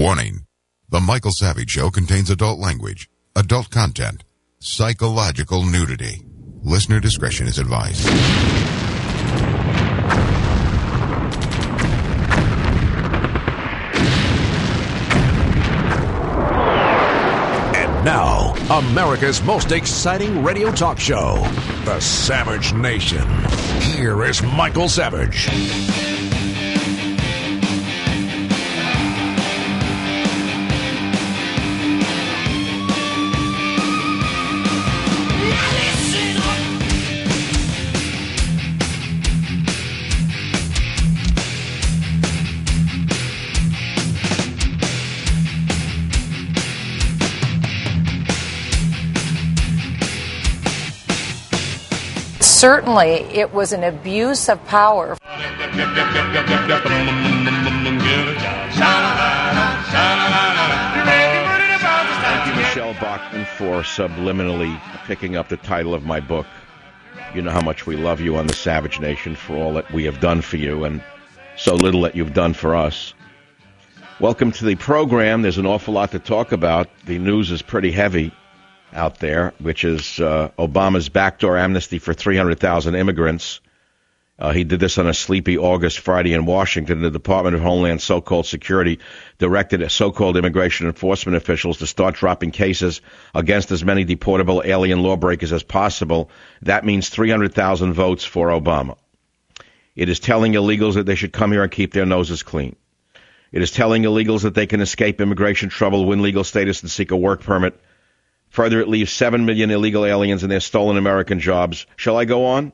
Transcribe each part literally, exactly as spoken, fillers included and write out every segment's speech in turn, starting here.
Warning. The Michael Savage Show contains adult language, adult content, psychological nudity. Listener discretion is advised. And now, America's most exciting radio talk show, The Savage Nation. Here is Michael Savage. Certainly, it was an abuse of power. Thank you, Michelle Bachman, for subliminally picking up the title of my book. You know how much we love you on the Savage Nation for all that we have done for you and so little that you've done for us. Welcome to the program. There's an awful lot to talk about. The news is pretty heavy out there, which is uh, Obama's backdoor amnesty for three hundred thousand immigrants. Uh, he did this on a sleepy August Friday in Washington. The Department of Homeland so-called Security directed so-called immigration enforcement officials to start dropping cases against as many deportable alien lawbreakers as possible. That means three hundred thousand votes for Obama. It is telling illegals that they should come here and keep their noses clean. It is telling illegals that they can escape immigration trouble, win legal status, and seek a work permit. Further, it leaves seven million illegal aliens and their stolen American jobs. Shall I go on?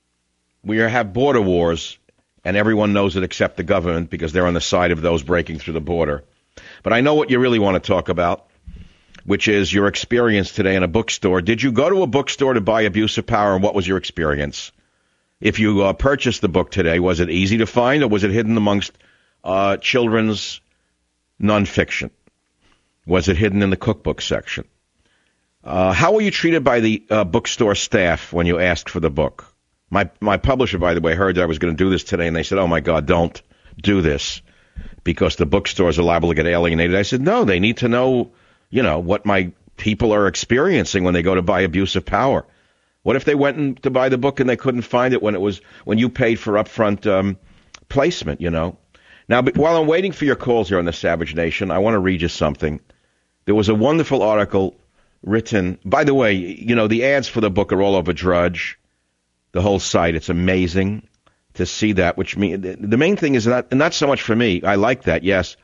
We have border wars, and everyone knows it except the government because they're on the side of those breaking through the border. But I know what you really want to talk about, which is your experience today in a bookstore. Did you go to a bookstore to buy Abuse of Power, and what was your experience? If you uh, purchased the book today, was it easy to find, or was it hidden amongst uh, children's nonfiction? Was it hidden in the cookbook section? Uh, how were you treated by the uh, bookstore staff when you asked for the book? My my publisher, by the way, heard that I was going to do this today, and they said, oh, my God, don't do this because the bookstores are liable to get alienated. I said, no, they need to know, you know, what my people are experiencing when they go to buy Abuse of Power. What if they went in to buy the book and they couldn't find it when it was when you paid for upfront um, placement, you know? Now, but while I'm waiting for your calls here on the Savage Nation, I want to read you something. There was a wonderful article written, by the way, you know, the ads for the book are all over Drudge, the whole site. It's amazing to see that, which mean, the main thing is not, not so much for me. I like that, yes.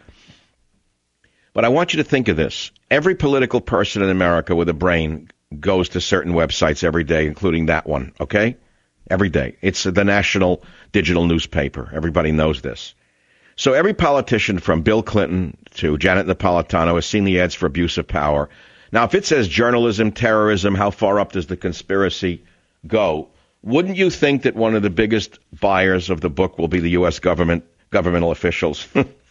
But I want you to think of this. Every political person in America with a brain goes to certain websites every day, including that one, okay? Every day. It's the national digital newspaper. Everybody knows this. So every politician from Bill Clinton to Janet Napolitano has seen the ads for Abuse of Power. Now, if it says journalism, terrorism, how far up does the conspiracy go? Wouldn't you think that one of the biggest buyers of the book will be the U S government, governmental officials?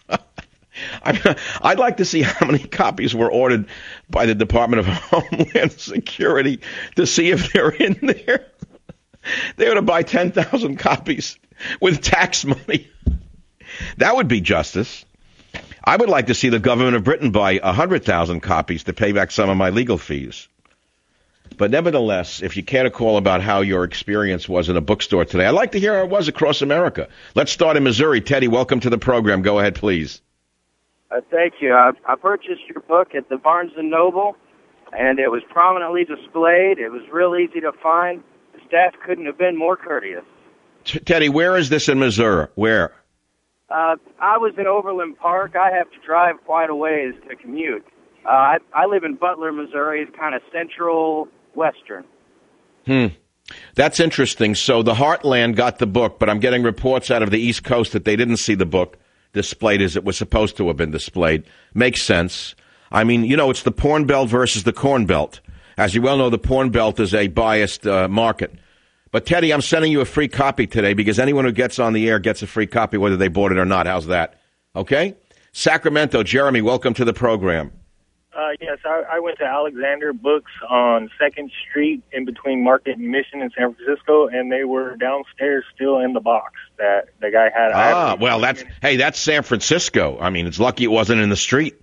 I'd like to see how many copies were ordered by the Department of Homeland Security to see if they're in there. They ought to buy ten thousand copies with tax money. That would be justice. I would like to see the government of Britain buy one hundred thousand copies to pay back some of my legal fees. But nevertheless, if you care to call about how your experience was in a bookstore today, I'd like to hear how it was across America. Let's start in Missouri. Teddy, welcome to the program. Go ahead, please. Uh, thank you. I, I purchased your book at the Barnes and Noble, and it was prominently displayed. It was real easy to find. The staff couldn't have been more courteous. T- Teddy, where is this in Missouri? Where? Uh, I was in Overland Park. I have to drive quite a ways to commute. Uh, I, I live in Butler, Missouri. It's kind of central western. Hmm. That's interesting. So the Heartland got the book, but I'm getting reports out of the East Coast that they didn't see the book displayed as it was supposed to have been displayed. Makes sense. I mean, you know, it's the porn belt versus the corn belt. As you well know, the porn belt is a biased uh, market. But, Teddy, I'm sending you a free copy today because anyone who gets on the air gets a free copy whether they bought it or not. How's that? Okay? Sacramento, Jeremy, welcome to the program. Uh, yes, I, I went to Alexander Books on second Street in between Market and Mission in San Francisco, and they were downstairs still in the box that the guy had. Ah, well, that's, hey, that's San Francisco. I mean, it's lucky it wasn't in the street.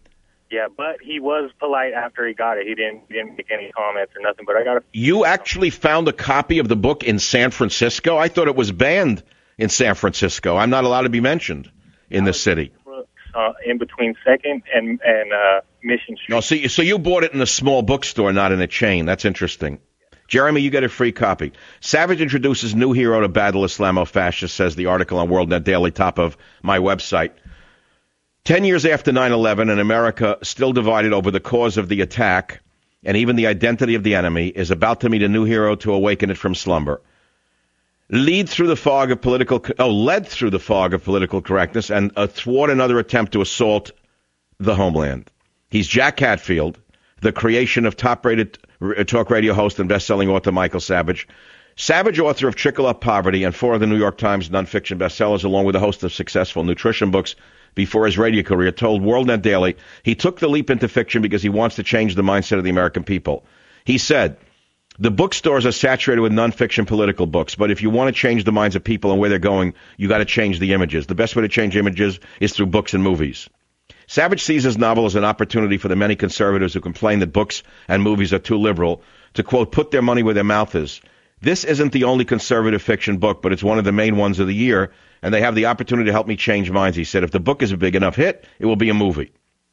Yeah, but he was polite after he got it. He didn't he didn't make any comments or nothing. But I got a. You actually found a copy of the book in San Francisco? I thought it was banned in San Francisco. I'm not allowed to be mentioned in the city. Uh, in between Second and and uh, Mission Street. No, so you, so you bought it in a small bookstore, not in a chain. That's interesting. Jeremy, you get a free copy. Savage introduces new hero to battle Islamofascists, says the article on WorldNet Daily, top of my website. Ten years after nine eleven, and America still divided over the cause of the attack, and even the identity of the enemy, is about to meet a new hero to awaken it from slumber. Lead through the fog of political, oh, led through the fog of political correctness and uh, thwart another attempt to assault the homeland. He's Jack Hatfield, the creation of top-rated talk radio host and best-selling author Michael Savage. Savage, author of Trickle Up Poverty and four of the New York Times nonfiction bestsellers, along with a host of successful nutrition books before his radio career, told WorldNet Daily he took the leap into fiction because he wants to change the mindset of the American people. He said, the bookstores are saturated with nonfiction political books, but if you want to change the minds of people and where they're going, you got to change the images. The best way to change images is through books and movies. Savage sees his novel as an opportunity for the many conservatives who complain that books and movies are too liberal to, quote, put their money where their mouth is. This isn't the only conservative fiction book, but it's one of the main ones of the year, and they have the opportunity to help me change minds. He said, if the book is a big enough hit, it will be a movie.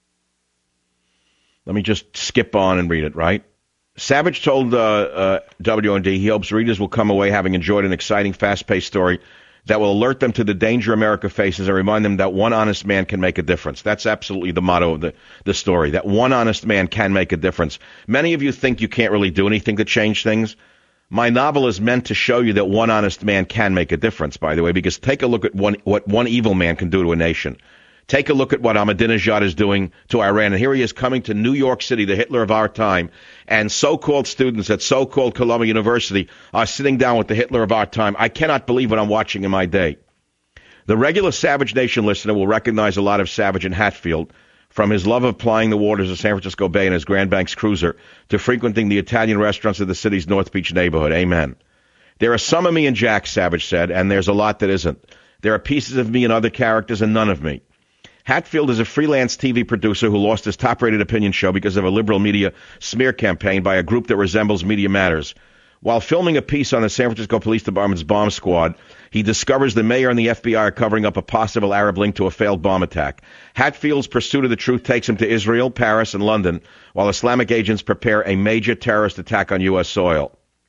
Let me just skip on and read it, right? Savage told uh, uh, W N D he hopes readers will come away having enjoyed an exciting, fast-paced story that will alert them to the danger America faces and remind them that one honest man can make a difference. That's absolutely the motto of the, the story, that one honest man can make a difference. Many of you think you can't really do anything to change things. My novel is meant to show you that one honest man can make a difference, by the way, because take a look at one, what one evil man can do to a nation. Take a look at what Ahmadinejad is doing to Iran. And here he is coming to New York City, the Hitler of our time, and so-called students at so-called Columbia University are sitting down with the Hitler of our time. I cannot believe what I'm watching in my day. The regular Savage Nation listener will recognize a lot of Savage in Hatfield, from his love of plying the waters of San Francisco Bay in his Grand Banks cruiser to frequenting the Italian restaurants of the city's North Beach neighborhood. Amen. There are some of me and Jack, Savage said, and there's a lot that isn't. There are pieces of me and other characters and none of me. Hatfield is a freelance T V producer who lost his top-rated opinion show because of a liberal media smear campaign by a group that resembles Media Matters. While filming a piece on the San Francisco Police Department's bomb squad, he discovers the mayor and the F B I are covering up a possible Arab link to a failed bomb attack. Hatfield's pursuit of the truth takes him to Israel, Paris, and London, while Islamic agents prepare a major terrorist attack on U S soil.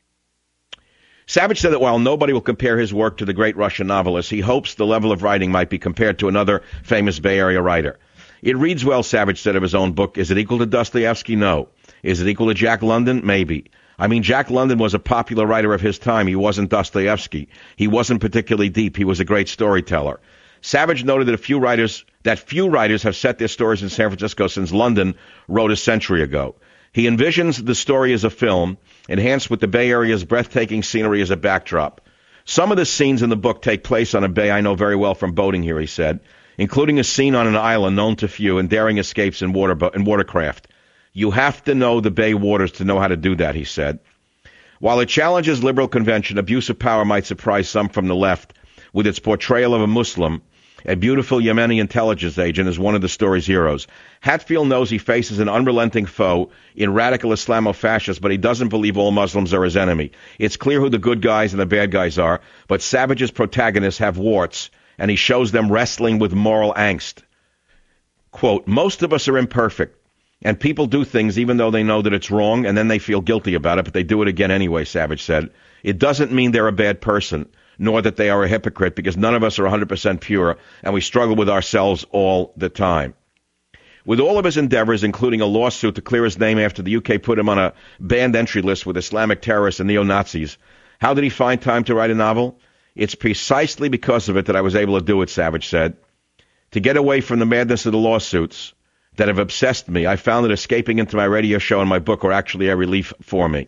Savage said that while nobody will compare his work to the great Russian novelist, he hopes the level of writing might be compared to another famous Bay Area writer. It reads well, Savage said of his own book. Is it equal to Dostoevsky? No. Is it equal to Jack London? Maybe. I mean, Jack London was a popular writer of his time. He wasn't Dostoevsky. He wasn't particularly deep. He was a great storyteller. Savage noted that a few writers, that few writers have set their stories in San Francisco since London wrote a century ago. He envisions the story as a film, enhanced with the Bay Area's breathtaking scenery as a backdrop. Some of the scenes in the book take place on a bay I know very well from boating here, he said, including a scene on an island known to few and daring escapes in, water bo- in watercraft. You have to know the bay waters to know how to do that, he said. While it challenges liberal convention, abuse of power might surprise some from the left, with its portrayal of a Muslim, a beautiful Yemeni intelligence agent, as one of the story's heroes. Hatfield knows he faces an unrelenting foe in radical Islamofascists, but he doesn't believe all Muslims are his enemy. It's clear who the good guys and the bad guys are, but Savage's protagonists have warts, and he shows them wrestling with moral angst. Quote, most of us are imperfect, and people do things even though they know that it's wrong, and then they feel guilty about it, but they do it again anyway, Savage said. It doesn't mean they're a bad person, nor that they are a hypocrite, because none of us are one hundred percent pure, and we struggle with ourselves all the time. With all of his endeavors, including a lawsuit to clear his name after the U K put him on a banned entry list with Islamic terrorists and neo-Nazis, how did he find time to write a novel? It's precisely because of it that I was able to do it, Savage said. To get away from the madness of the lawsuits that have obsessed me, I found that escaping into my radio show and my book were actually a relief for me.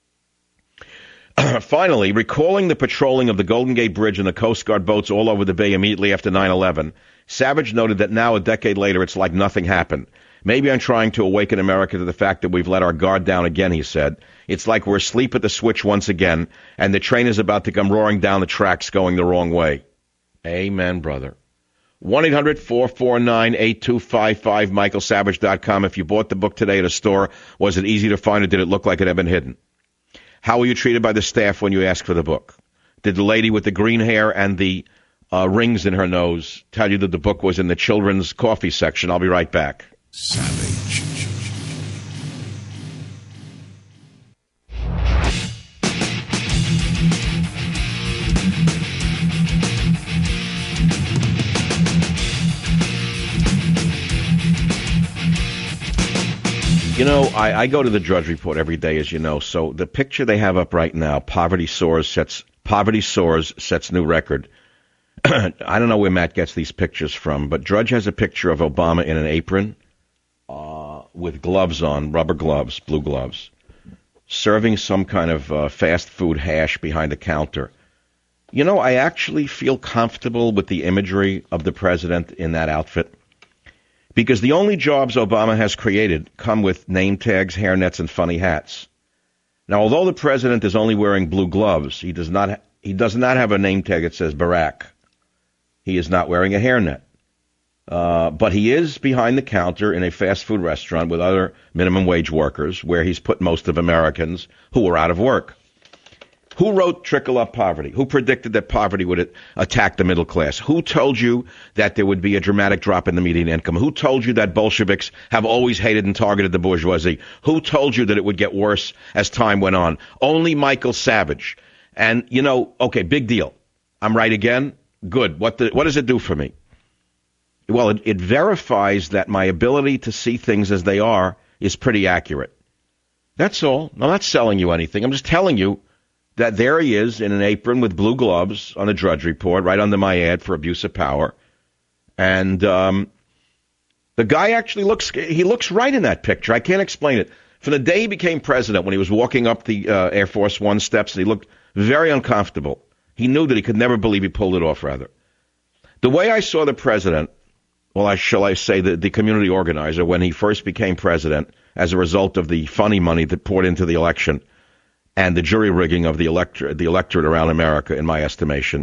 Finally, recalling the patrolling of the Golden Gate Bridge and the Coast Guard boats all over the bay immediately after nine eleven, Savage noted that now, a decade later, it's like nothing happened. Maybe I'm trying to awaken America to the fact that we've let our guard down again, he said. It's like we're asleep at the switch once again, and the train is about to come roaring down the tracks going the wrong way. Amen, brother. one eight hundred four four nine eight two five five, michael savage dot com. If you bought the book today at a store, was it easy to find or did it look like it had been hidden? How were you treated by the staff when you asked for the book? Did the lady with the green hair and the uh, rings in her nose tell you that the book was in the children's coffee section? I'll be right back. Savage. You know, I, I go to the Drudge Report every day, as you know. So the picture they have up right now, poverty soars, sets poverty soars, sets new record. I don't know where Matt gets these pictures from, but Drudge has a picture of Obama in an apron uh, with gloves on, rubber gloves, blue gloves, serving some kind of uh, fast food hash behind the counter. You know, I actually feel comfortable with the imagery of the president in that outfit. Because the only jobs Obama has created come with name tags, hairnets, and funny hats. Now, although the president is only wearing blue gloves, he does not ha- he does not have a name tag that says Barack. He is not wearing a hairnet. Uh, but he is behind the counter in a fast food restaurant with other minimum wage workers, where he's put most of Americans who are out of work. Who wrote Trickle Up Poverty? Who predicted that poverty would attack the middle class? Who told you that there would be a dramatic drop in the median income? Who told you that Bolsheviks have always hated and targeted the bourgeoisie? Who told you that it would get worse as time went on? Only Michael Savage. And, you know, okay, big deal. I'm right again? Good. What, the, what does it do for me? Well, it, it verifies that my ability to see things as they are is pretty accurate. That's all. I'm not selling you anything. I'm just telling you that there he is in an apron with blue gloves on the Drudge Report, right under my ad for abuse of power. And um, the guy actually looks, he looks right in that picture. I can't explain it. From the day he became president, when he was walking up the uh, Air Force One steps, and he looked very uncomfortable. He knew that he could never believe he pulled it off, rather. The way I saw the president, well, I shall I say the, the community organizer, when he first became president, as a result of the funny money that poured into the election, and the jury rigging of the electorate, the electorate around America, in my estimation,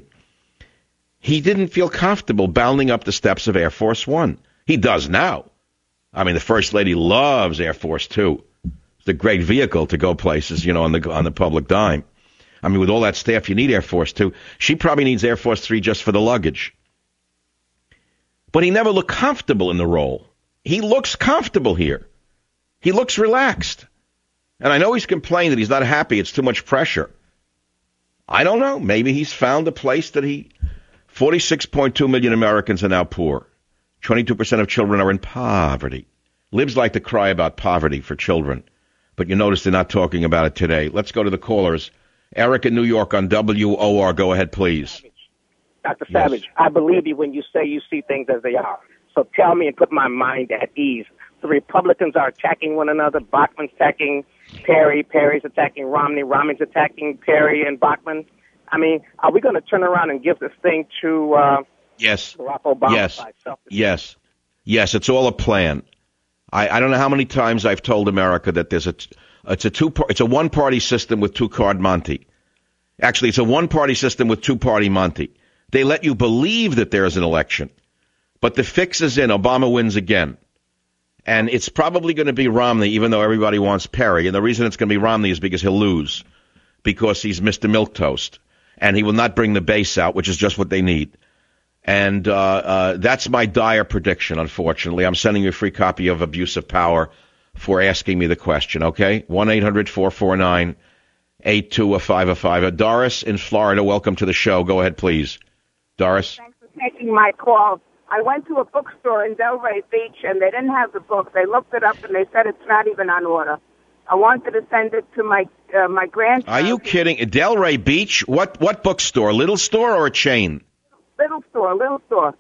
he didn't feel comfortable bounding up the steps of Air Force One. He does now. I mean, the First Lady loves Air Force Two. It's a great vehicle to go places, you know, on the on the public dime. I mean, with all that staff, you need Air Force Two. She probably needs Air Force Three just for the luggage. But he never looked comfortable in the role. He looks comfortable here. He looks relaxed. And I know he's complained that he's not happy. It's too much pressure. I don't know. Maybe he's found a place that he... forty-six point two million Americans are now poor. twenty-two percent of children are in poverty. Libs like to cry about poverty for children. But you notice they're not talking about it today. Let's go to the callers. Eric in New York on W O R. Go ahead, please. Doctor Savage, yes. I believe you when you say you see things as they are. So tell me and put my mind at ease. The Republicans are attacking one another. Bachman's attacking Perry. Perry's attacking Romney. Romney's attacking Perry and Bachman. I mean, are we going to turn around and give this thing to uh, yes. Barack Obama? Yes. Yes. Yes. It's all a plan. I, I don't know how many times I've told America that there's a it's a two it's a one party system with two card Monty. Actually, it's a one party system with two party Monty. They let you believe that there's an election, but the fix is in. Obama wins again. And it's probably going to be Romney, even though everybody wants Perry. And the reason it's going to be Romney is because he'll lose, because he's Mister Milquetoast. And he will not bring the base out, which is just what they need. And uh, uh, that's my dire prediction, unfortunately. I'm sending you a free copy of Abuse of Power for asking me the question, okay? one eight hundred four four nine eight two five five. Doris in Florida, welcome to the show. Go ahead, please. Doris? Thanks for taking my call. I went to a bookstore in Delray Beach, and they didn't have the book. They looked it up, and they said it's not even on order. I wanted to send it to my uh, my grandchild. Are you kidding? Delray Beach? What what bookstore? Little store or a chain? Little store, little store.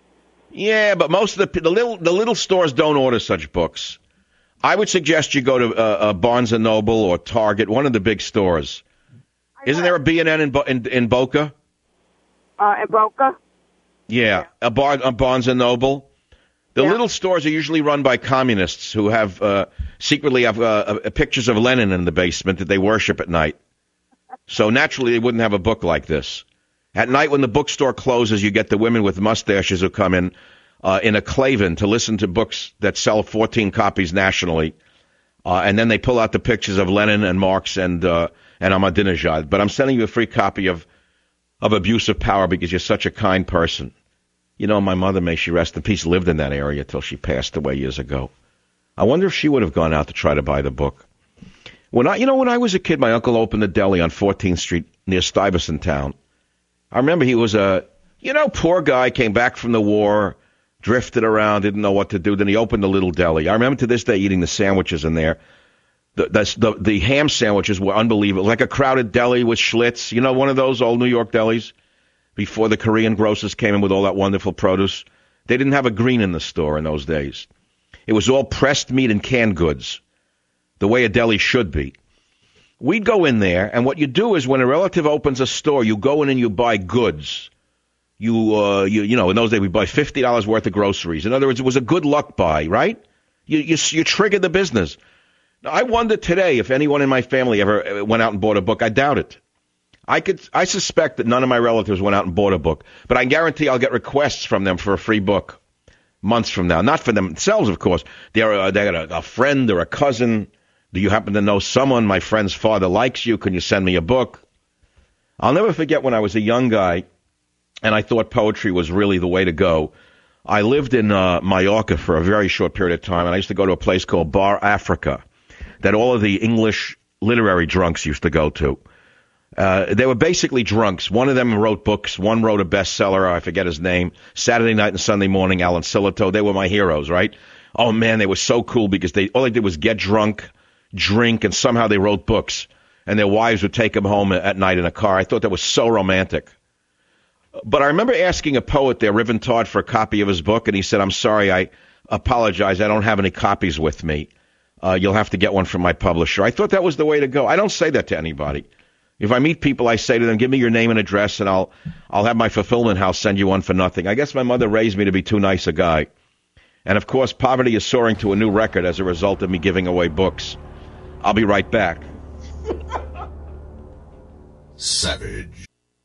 Yeah, but most of the the little the little stores don't order such books. I would suggest you go to uh, uh, Barnes and Noble or Target, one of the big stores. Isn't there a B and N in, Bo- in, in Boca? Uh, in Boca? Yeah, a, bar, a Barnes and Noble. The yeah. little stores are usually run by communists who have uh, secretly have uh, uh, pictures of Lenin in the basement that they worship at night. So naturally, they wouldn't have a book like this. At night when the bookstore closes, you get the women with mustaches who come in uh, in a Klavan to listen to books that sell fourteen copies nationally. Uh, and then they pull out the pictures of Lenin and Marx and uh, and Ahmadinejad. But I'm sending you a free copy of, of Abuse of Power because you're such a kind person. You know, my mother, may she rest in peace, lived in that area till she passed away years ago. I wonder if she would have gone out to try to buy the book. When I, you know, when I was a kid, my uncle opened a deli on fourteenth Street near Stuyvesant Town. I remember he was a, you know, poor guy, came back from the war, drifted around, didn't know what to do. Then he opened a little deli. I remember to this day eating the sandwiches in there. The, the, the, the ham sandwiches were unbelievable. Like a crowded deli with Schlitz. You know, one of those old New York delis before the Korean grocers came in with all that wonderful produce. They didn't have a green in the store in those days. It was all pressed meat and canned goods, the way a deli should be. We'd go in there, and what you do is when a relative opens a store, you go in and you buy goods. You, uh, you, you know, in those days we buy fifty dollars worth of groceries. In other words, it was a good luck buy, right? You, you, you triggered the business. Now, I wonder today if anyone in my family ever went out and bought a book. I doubt it. I could, I suspect that none of my relatives went out and bought a book, but I guarantee I'll get requests from them for a free book months from now. Not for themselves, of course. They're, uh, they got a, a friend or a cousin. Do you happen to know someone? My friend's father likes you. Can you send me a book? I'll never forget when I was a young guy and I thought poetry was really the way to go. I lived in uh, Mallorca for a very short period of time, and I used to go to a place called Bar Africa that all of the English literary drunks used to go to. Uh, they were basically drunks. One of them wrote books. One wrote a bestseller. I forget his name. Saturday Night and Sunday Morning, Alan Sillito. They were my heroes, right? Oh, man, they were so cool because they all they did was get drunk, drink, and somehow they wrote books. And their wives would take them home at night in a car. I thought that was so romantic. But I remember asking a poet there, Riven Todd, for a copy of his book, and he said, I'm sorry, I apologize. I don't have any copies with me. Uh, you'll have to get one from my publisher. I thought that was the way to go. I don't say that to anybody. If I meet people, I say to them, give me your name and address, and I'll I'll have my fulfillment house send you one for nothing. I guess my mother raised me to be too nice a guy. And, of course, poverty is soaring to a new record as a result of me giving away books. I'll be right back. Savage.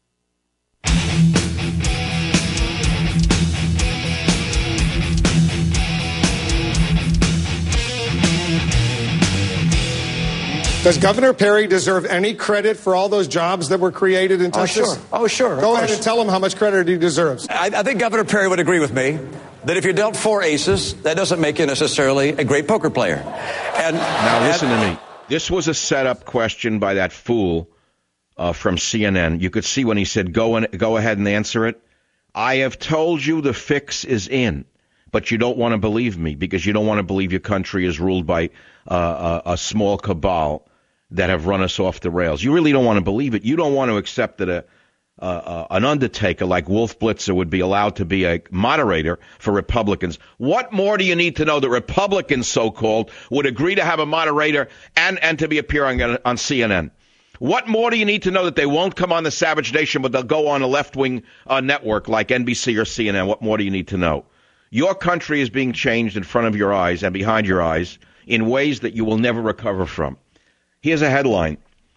Does Governor Perry deserve any credit for all those jobs that were created in Texas? Oh, sure. Oh, sure. Go ahead and tell him how much credit he deserves. I, I think Governor Perry would agree with me that if you're dealt four aces, that doesn't make you necessarily a great poker player. And Now, and, listen to me. This was a setup question by that fool uh, from C N N. You could see when he said, go, and, go ahead and answer it. I have told you the fix is in, but you don't want to believe me because you don't want to believe your country is ruled by uh, a, a small cabal that have run us off the rails. You really don't want to believe it. You don't want to accept that a uh, uh, an undertaker like Wolf Blitzer would be allowed to be a moderator for Republicans. What more do you need to know that Republicans, so-called, would agree to have a moderator and, and to be appearing on, on C N N? What more do you need to know that they won't come on the Savage Nation, but they'll go on a left-wing uh, network like N B C or C N N? What more do you need to know? Your country is being changed in front of your eyes and behind your eyes in ways that you will never recover from. Here's a headline.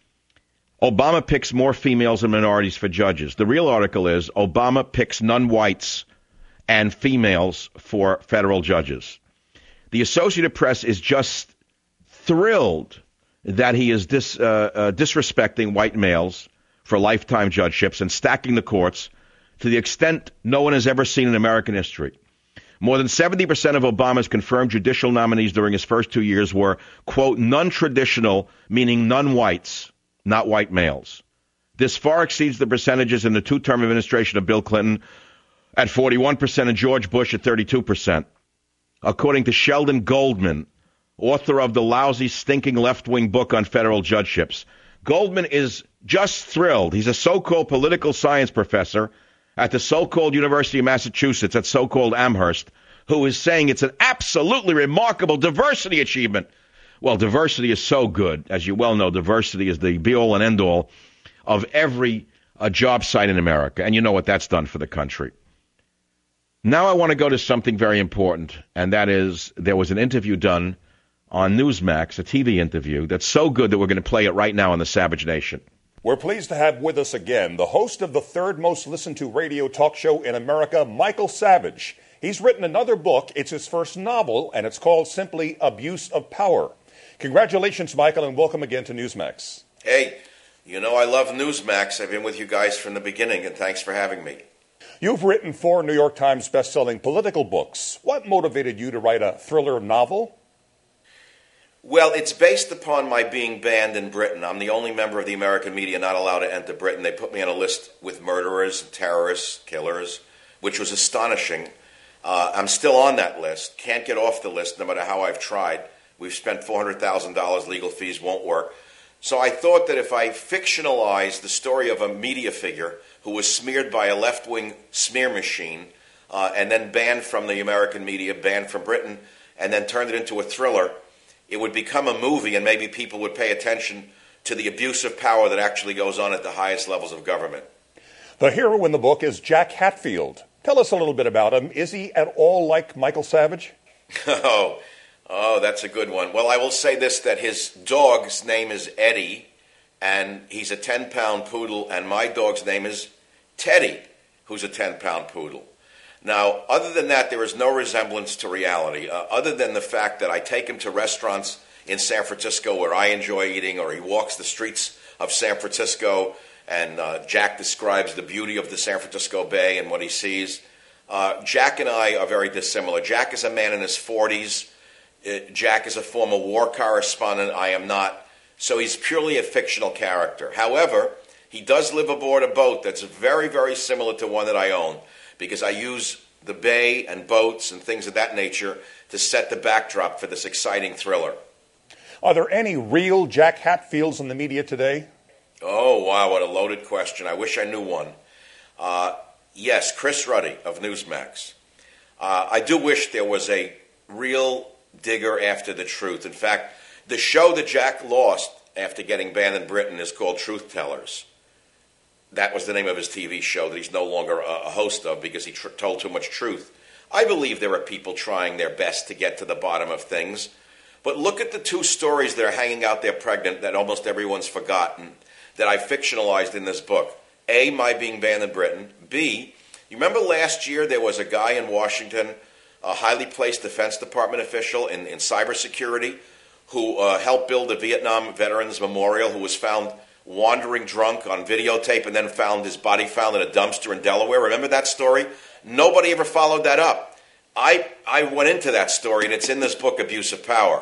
Obama picks more females and minorities for judges. The real article is Obama picks non-whites and females for federal judges. The Associated Press is just thrilled that he is dis, uh, uh, disrespecting white males for lifetime judgeships and stacking the courts to the extent no one has ever seen in American history. More than seventy percent of Obama's confirmed judicial nominees during his first two years were, quote, non-traditional, meaning non-whites, not white males. This far exceeds the percentages in the two-term administration of Bill Clinton at forty-one percent and George Bush at thirty-two percent. According to Sheldon Goldman, author of the lousy, stinking left-wing book on federal judgeships. Goldman is just thrilled. He's a so-called political science professor at the so-called University of Massachusetts, at so-called Amherst, who is saying it's an absolutely remarkable diversity achievement. Well, diversity is so good. As you well know, diversity is the be-all and end-all of every uh, job site in America, and you know what that's done for the country. Now I want to go to something very important, and that is there was an interview done on Newsmax, a T V interview, that's so good that we're going to play it right now on the Savage Nation. We're pleased to have with us again the host of the third most listened to radio talk show in America, Michael Savage. He's written another book. It's his first novel, and it's called simply Abuse of Power. Congratulations, Michael, and welcome again to Newsmax. Hey, you know I love Newsmax. I've been with you guys from the beginning, and thanks for having me. You've written four New York Times best-selling political books. What motivated you to write a thriller novel? Well, it's based upon my being banned in Britain. I'm the only member of the American media not allowed to enter Britain. They put me on a list with murderers, terrorists, killers, which was astonishing. Uh, I'm still on that list. Can't get off the list no matter how I've tried. We've spent four hundred thousand dollars. Legal fees won't work. So I thought that if I fictionalized the story of a media figure who was smeared by a left-wing smear machine uh, and then banned from the American media, banned from Britain, and then turned it into a thriller, it would become a movie, and maybe people would pay attention to the abuse of power that actually goes on at the highest levels of government. The hero in the book is Jack Hatfield. Tell us a little bit about him. Is he at all like Michael Savage? Oh, oh, that's a good one. Well, I will say this, that his dog's name is Eddie, and he's a ten-pound poodle, and my dog's name is Teddy, who's a ten-pound poodle. Now, other than that, there is no resemblance to reality, uh, other than the fact that I take him to restaurants in San Francisco where I enjoy eating, or he walks the streets of San Francisco, and uh, Jack describes the beauty of the San Francisco Bay and what he sees. Uh, Jack and I are very dissimilar. Jack is a man in his forties. Uh, Jack is a former war correspondent. I am not. So he's purely a fictional character. However, he does live aboard a boat that's very, very similar to one that I own, because I use the bay and boats and things of that nature to set the backdrop for this exciting thriller. Are there any real Jack Hatfields in the media today? Oh, wow, what a loaded question. I wish I knew one. Uh, yes, Chris Ruddy of Newsmax. Uh, I do wish there was a real digger after the truth. In fact, the show that Jack lost after getting banned in Britain is called Truth Tellers. That was the name of his T V show that he's no longer a host of because he tr- told too much truth. I believe there are people trying their best to get to the bottom of things. But look at the two stories that are hanging out there pregnant that almost everyone's forgotten, that I fictionalized in this book. A, my being banned in Britain. B, you remember last year there was a guy in Washington, a highly placed Defense Department official in, in cybersecurity, who uh, helped build the Vietnam Veterans Memorial, who was found wandering drunk on videotape and then found his body found in a dumpster in Delaware. Remember that story? Nobody ever followed that up. I I went into that story, and it's in this book, Abuse of Power.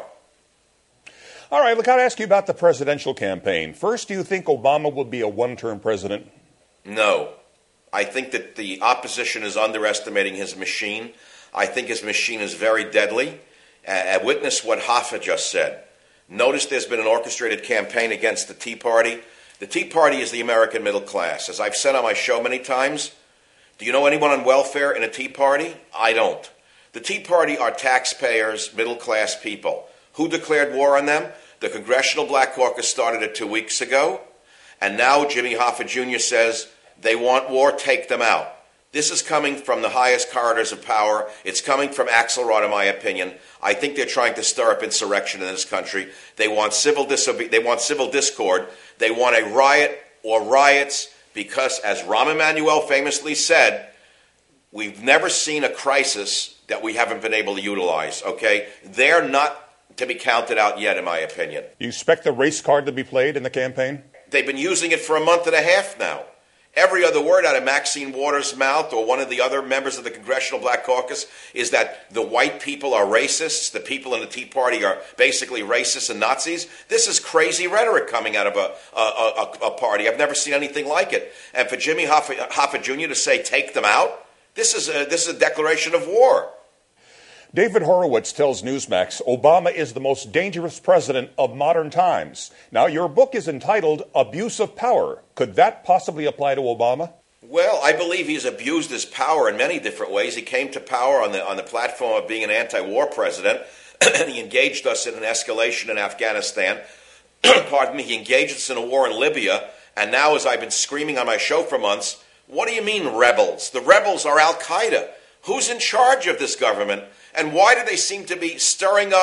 All right, look, I'll ask you about the presidential campaign. First, do you think Obama will be a one-term president? No. I think that the opposition is underestimating his machine. I think his machine is very deadly. Uh, witness what Hoffa just said. Notice there's been an orchestrated campaign against the Tea Party. The Tea Party is the American middle class. As I've said on my show many times, do you know anyone on welfare in a Tea Party? I don't. The Tea Party are taxpayers, middle class people. Who declared war on them? The Congressional Black Caucus started it two weeks ago, and now Jimmy Hoffa Junior says they want war, take them out. This is coming from the highest corridors of power. It's coming from Axelrod, in my opinion. I think they're trying to stir up insurrection in this country. They want civil disobe- They want civil discord. They want a riot or riots because, as Rahm Emanuel famously said, we've never seen a crisis that we haven't been able to utilize, okay? They're not to be counted out yet, in my opinion. You expect the race card to be played in the campaign? They've been using it for a month and a half now. Every other word out of Maxine Waters' mouth or one of the other members of the Congressional Black Caucus is that the white people are racists, the people in the Tea Party are basically racists and Nazis. This is crazy rhetoric coming out of a, a, a, a party. I've never seen anything like it. And for Jimmy Hoffa, Hoffa Junior to say, take them out, this is a, this is a declaration of war. David Horowitz tells Newsmax Obama is the most dangerous president of modern times. Now, your book is entitled Abuse of Power. Could that possibly apply to Obama? Well, I believe he's abused his power in many different ways. He came to power on the on the platform of being an anti-war president, and he engaged us in an escalation in Afghanistan. Pardon me, he engaged us in a war in Libya, and now, as I've been screaming on my show for months, what do you mean rebels? The rebels are Al-Qaeda. Who's in charge of this government? And why do they seem to be stirring up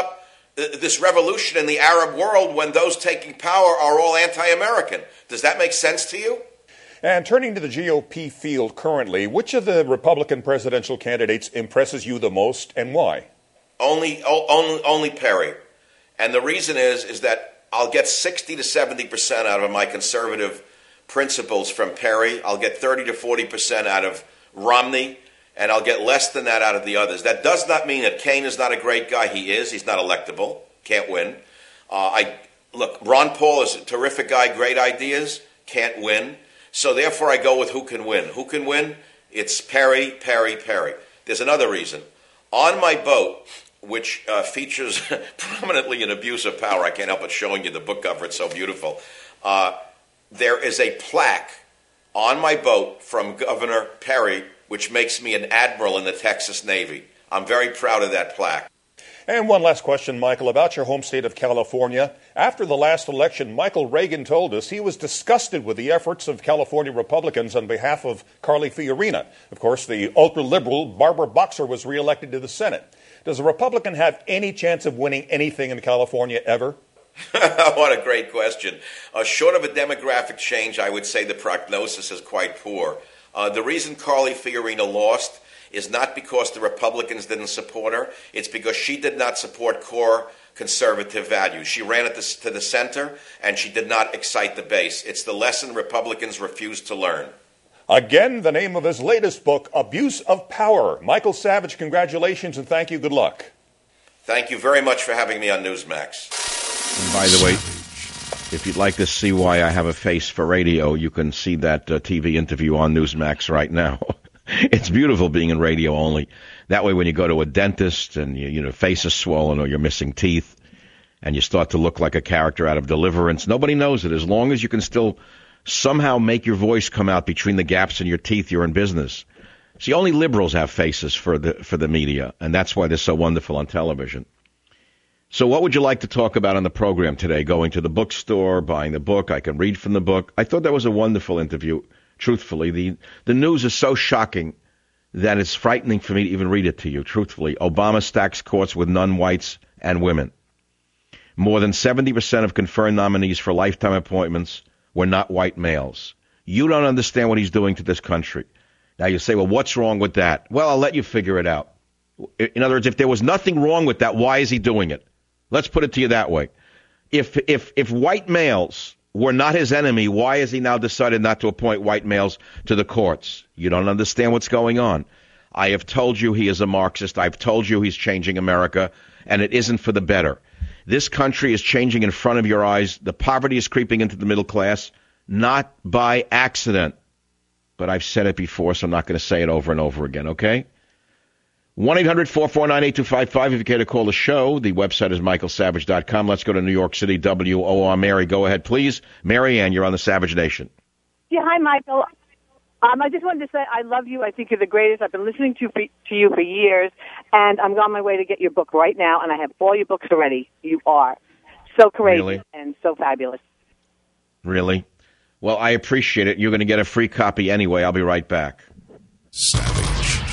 this revolution in the Arab world when those taking power are all anti-American. Does that make sense to you? And turning to the G O P field currently, which of the Republican presidential candidates impresses you the most and why? Only, only, only Perry. And the reason is, is that I'll get sixty to seventy percent out of my conservative principles from Perry. I'll get thirty to forty percent out of Romney, and I'll get less than that out of the others. That does not mean that Kaine is not a great guy. He is. He's not electable. Can't win. Uh, I look, Ron Paul is a terrific guy, great ideas, can't win. So therefore I go with who can win. Who can win? It's Perry, Perry, Perry. There's another reason. On my boat, which uh, features prominently an abuse of power, I can't help but showing you the book cover, it's so beautiful, uh, there is a plaque on my boat from Governor Perry, which makes me an admiral in the Texas Navy. I'm very proud of that plaque. And one last question, Michael, about your home state of California. After the last election, Michael Reagan told us he was disgusted with the efforts of California Republicans on behalf of Carly Fiorina. Of course, the ultra-liberal Barbara Boxer was reelected to the Senate. Does a Republican have any chance of winning anything in California ever? What a great question. Uh, short of a demographic change, I would say the prognosis is quite poor. Uh, the reason Carly Fiorina lost is not because the Republicans didn't support her. It's because she did not support core conservative values. She ran it to the center, and she did not excite the base. It's the lesson Republicans refuse to learn. Again, the name of his latest book, Abuse of Power. Michael Savage, congratulations, and thank you. Good luck. Thank you very much for having me on Newsmax. And by the way, if you'd like to see why I have a face for radio, you can see that uh, T V interview on Newsmax right now. It's beautiful being in radio only. That way when you go to a dentist and you, you know, face is swollen or you're missing teeth and you start to look like a character out of Deliverance, nobody knows it. As long as you can still somehow make your voice come out between the gaps in your teeth, you're in business. See, only liberals have faces for the for the media, and that's why they're so wonderful on television. So what would you like to talk about on the program today? Going to the bookstore, buying the book, I can read from the book. I thought that was a wonderful interview. Truthfully, the, the news is so shocking that it's frightening for me to even read it to you. Truthfully, Obama stacks courts with non-whites and women. More than seventy percent of confirmed nominees for lifetime appointments were not white males. You don't understand what he's doing to this country. Now you say, well, what's wrong with that? Well, I'll let you figure it out. In other words, if there was nothing wrong with that, why is he doing it? Let's put it to you that way. If if if white males were not his enemy, why has he now decided not to appoint white males to the courts? You don't understand what's going on. I have told you he is a Marxist. I've told you he's changing America, and it isn't for the better. This country is changing in front of your eyes. The poverty is creeping into the middle class, not by accident. But I've said it before, so I'm not going to say it over and over again, okay? one eight hundred four four nine eight two five five if you care to call the show. The website is michael savage dot com. Let's go to New York City, W O R. Mary, go ahead, please. Mary Ann, you're on the Savage Nation. Yeah, hi, Michael. Um, I just wanted to say I love you. I think you're the greatest. I've been listening to, to you for years, and I'm on my way to get your book right now, and I have all your books already. You are so courageous Really? and so fabulous. Really? Well, I appreciate it. You're going to get a free copy anyway. I'll be right back. Savage.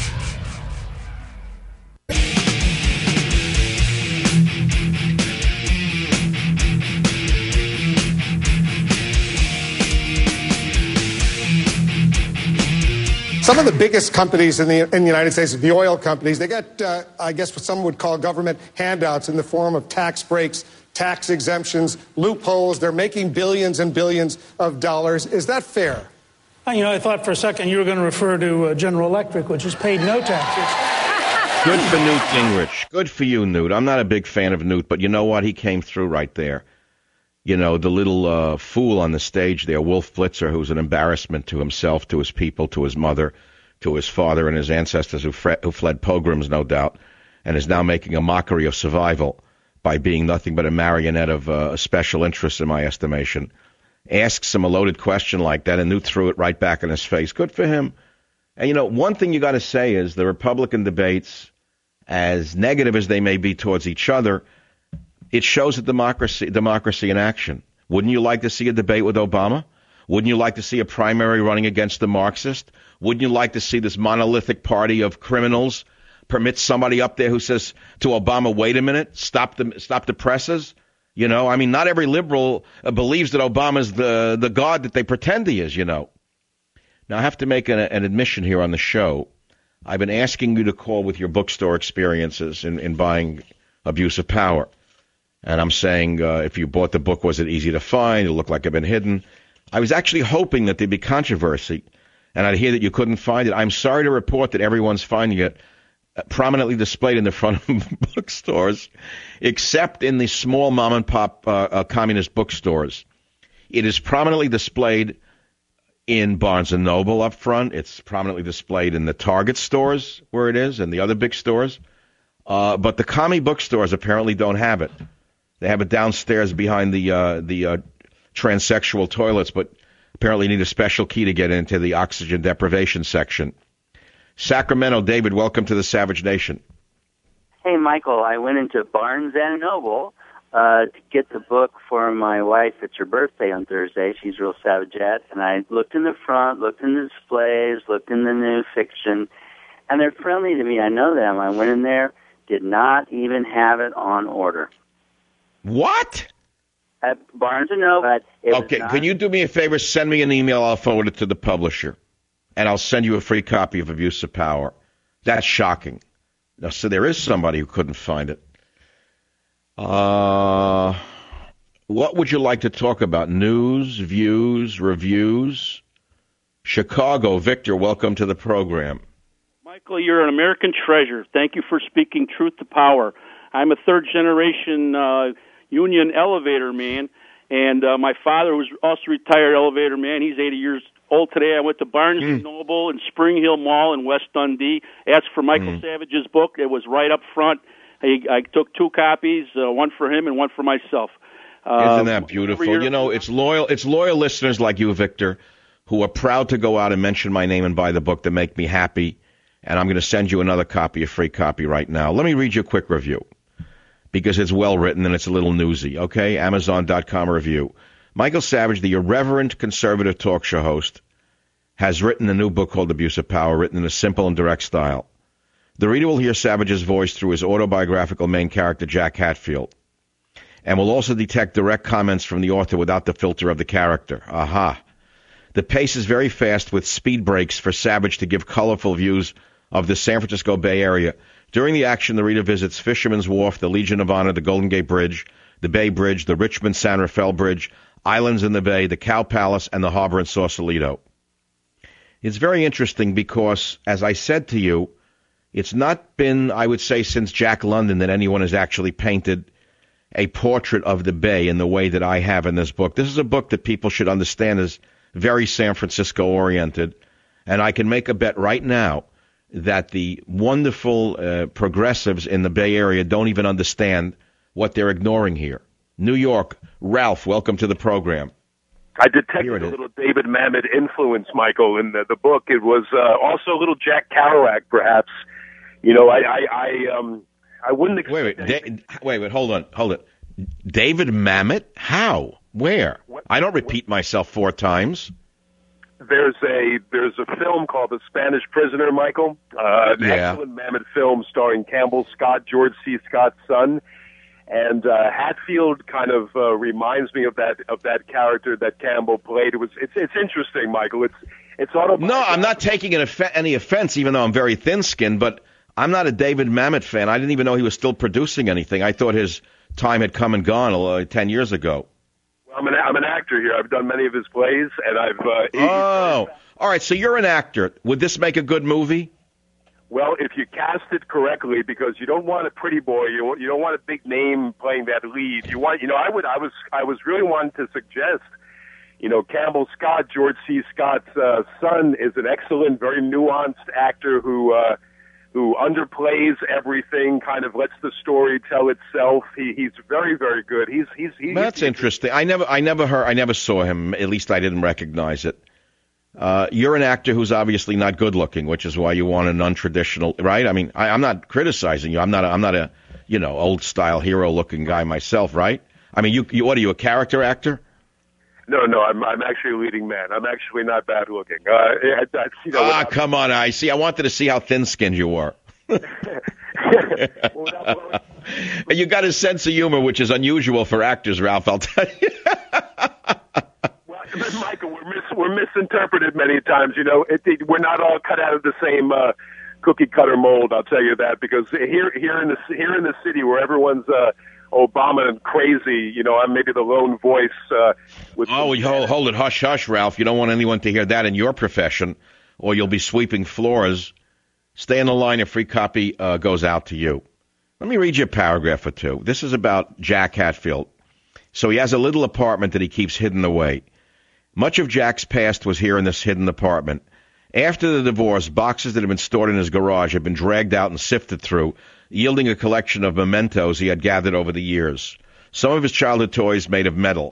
Some of the biggest companies in the in the United States, the oil companies, they get, uh, I guess, what some would call government handouts in the form of tax breaks, tax exemptions, loopholes. They're making billions and billions of dollars. Is that fair? You know, I thought for a second you were going to refer to uh, General Electric, which has paid no taxes. Good for Newt Gingrich. Good for you, Newt. I'm not a big fan of Newt, but you know what? He came through right there. You know, the little uh, fool on the stage there, Wolf Blitzer, who's an embarrassment to himself, to his people, to his mother, to his father and his ancestors who, fre- who fled pogroms, no doubt, and is now making a mockery of survival by being nothing but a marionette of uh, special interests, in my estimation. Asks him a loaded question like that, and Newt threw it right back in his face. Good for him. And, you know, one thing you got to say is the Republican debates, as negative as they may be towards each other, it shows a democracy, democracy in action. Wouldn't you like to see a debate with Obama? Wouldn't you like to see a primary running against the Marxist? Wouldn't you like to see this monolithic party of criminals permit somebody up there who says to Obama, wait a minute, stop the stop the presses? You know, I mean, not every liberal uh, believes that Obama's the, the god that they pretend he is, you know. Now, I have to make an, an admission here on the show. I've been asking you to call with your bookstore experiences in, in buying Abuse of Power. And I'm saying uh, if you bought the book, was it easy to find? It looked like it had been hidden. I was actually hoping that there'd be controversy, and I'd hear that you couldn't find it. I'm sorry to report that everyone's finding it prominently displayed in the front of bookstores, except in the small mom-and-pop uh, uh, communist bookstores. It is prominently displayed in Barnes and Noble up front. It's prominently displayed in the Target stores where it is and the other big stores. Uh, but the commie bookstores apparently don't have it. They have it downstairs behind the uh, the uh, transsexual toilets, but apparently need a special key to get into the oxygen deprivation section. Sacramento, David, welcome to the Savage Nation. Hey, Michael, I went into Barnes and Noble uh, to get the book for my wife. It's her birthday on Thursday. She's real savage at. And I looked in the front, looked in the displays, looked in the new fiction, and they're friendly to me. I know them. I went in there, did not even have it on order. What? At Barnes and Noble. It okay, not- can you do me a favor? Send me an email. I'll forward it to the publisher. And I'll send you a free copy of Abuse of Power. That's shocking. Now, so there is somebody who couldn't find it. Uh, what would you like to talk about? News, views, reviews? Chicago, Victor, welcome to the program. Michael, you're an American treasure. Thank you for speaking truth to power. I'm a third-generation uh, union elevator man, and uh, my father was also a retired elevator man. He's eighty years old today. I went to Barnes mm. and Noble and Spring Hill Mall in West Dundee, asked for Michael mm. Savage's book. It was right up front. I, I took two copies, uh, one for him and one for myself. Uh, Isn't that beautiful? You know, it's loyal. It's loyal listeners like you, Victor, who are proud to go out and mention my name and buy the book that make me happy. And I'm going to send you another copy, a free copy right now. Let me read you a quick review because it's well written and it's a little newsy. Okay, Amazon dot com review. Michael Savage, the irreverent conservative talk show host, has written a new book called Abuse of Power, written in a simple and direct style. The reader will hear Savage's voice through his autobiographical main character, Jack Hatfield, and will also detect direct comments from the author without the filter of the character. Aha. The pace is very fast with speed breaks for Savage to give colorful views of the San Francisco Bay Area. During the action, the reader visits Fisherman's Wharf, the Legion of Honor, the Golden Gate Bridge, the Bay Bridge, the Richmond San Rafael Bridge, islands in the Bay, the Cow Palace, and the harbor in Sausalito. It's very interesting because, as I said to you, it's not been, I would say, since Jack London that anyone has actually painted a portrait of the Bay in the way that I have in this book. This is a book that people should understand is very San Francisco-oriented, and I can make a bet right now that the wonderful uh, progressives in the Bay Area don't even understand what they're ignoring here. New York, Ralph, welcome to the program. I detected a little David Mamet influence, Michael, in the, the book. It was uh, also a little Jack Kerouac, perhaps. You know, I, I, I, um, I wouldn't expect. Wait, wait, da- wait, wait, hold on, hold it. David Mamet? How? Where? What? I don't repeat myself four times. There's a there's a film called The Spanish Prisoner, Michael. Uh, an yeah. excellent Mamet film starring Campbell Scott, George C. Scott's son. And uh, Hatfield kind of uh, reminds me of that of that character that Campbell played. It was it's it's interesting, Michael. It's it's autobiographical. No, I'm not taking an off- any offense, even though I'm very thin-skinned. But I'm not a David Mamet fan. I didn't even know he was still producing anything. I thought his time had come and gone uh, ten years ago. Well, I'm an I'm an actor here. I've done many of his plays, and I've. Uh, oh, all right. So you're an actor. Would this make a good movie? Well, if you cast it correctly, because you don't want a pretty boy, you you don't want a big name playing that lead. You want, you know, I would, I was, I was really wanting to suggest, you know, Campbell Scott, George C. Scott's uh, son, is an excellent, very nuanced actor who uh, who underplays everything, kind of lets the story tell itself. He he's very, very good. He's he's, he's That's he's, interesting. I never, I never heard, I never saw him. At least I didn't recognize it. Uh, you're an actor who's obviously not good looking, which is why you want an untraditional, right? I mean, I, I'm not criticizing you. I'm not, a, I'm not a, you know, old style hero looking guy myself, right? I mean, you, you, what are you, a character actor? No, no, I'm, I'm actually a leading man. I'm actually not bad looking. Uh, I, I, you know, ah, come on, I see. I wanted to see how thin skinned you were. You got a sense of humor, which is unusual for actors, Ralph, I'll tell you. Well, Michael, we're, mis- we're misinterpreted many times. You know, it, it, we're not all cut out of the same uh, cookie cutter mold. I'll tell you that, because here, here in the here in the city, where everyone's uh, Obama and crazy, you know, I'm maybe the lone voice. Uh, with oh, well, hold, hold it, hush, hush, Ralph. You don't want anyone to hear that in your profession, or you'll be sweeping floors. Stay on the line. A free copy uh, goes out to you. Let me read you a paragraph or two. This is about Jack Hatfield. So he has a little apartment that he keeps hidden away. Much of Jack's past was here in this hidden apartment. After the divorce, boxes that had been stored in his garage had been dragged out and sifted through, yielding a collection of mementos he had gathered over the years. Some of his childhood toys made of metal.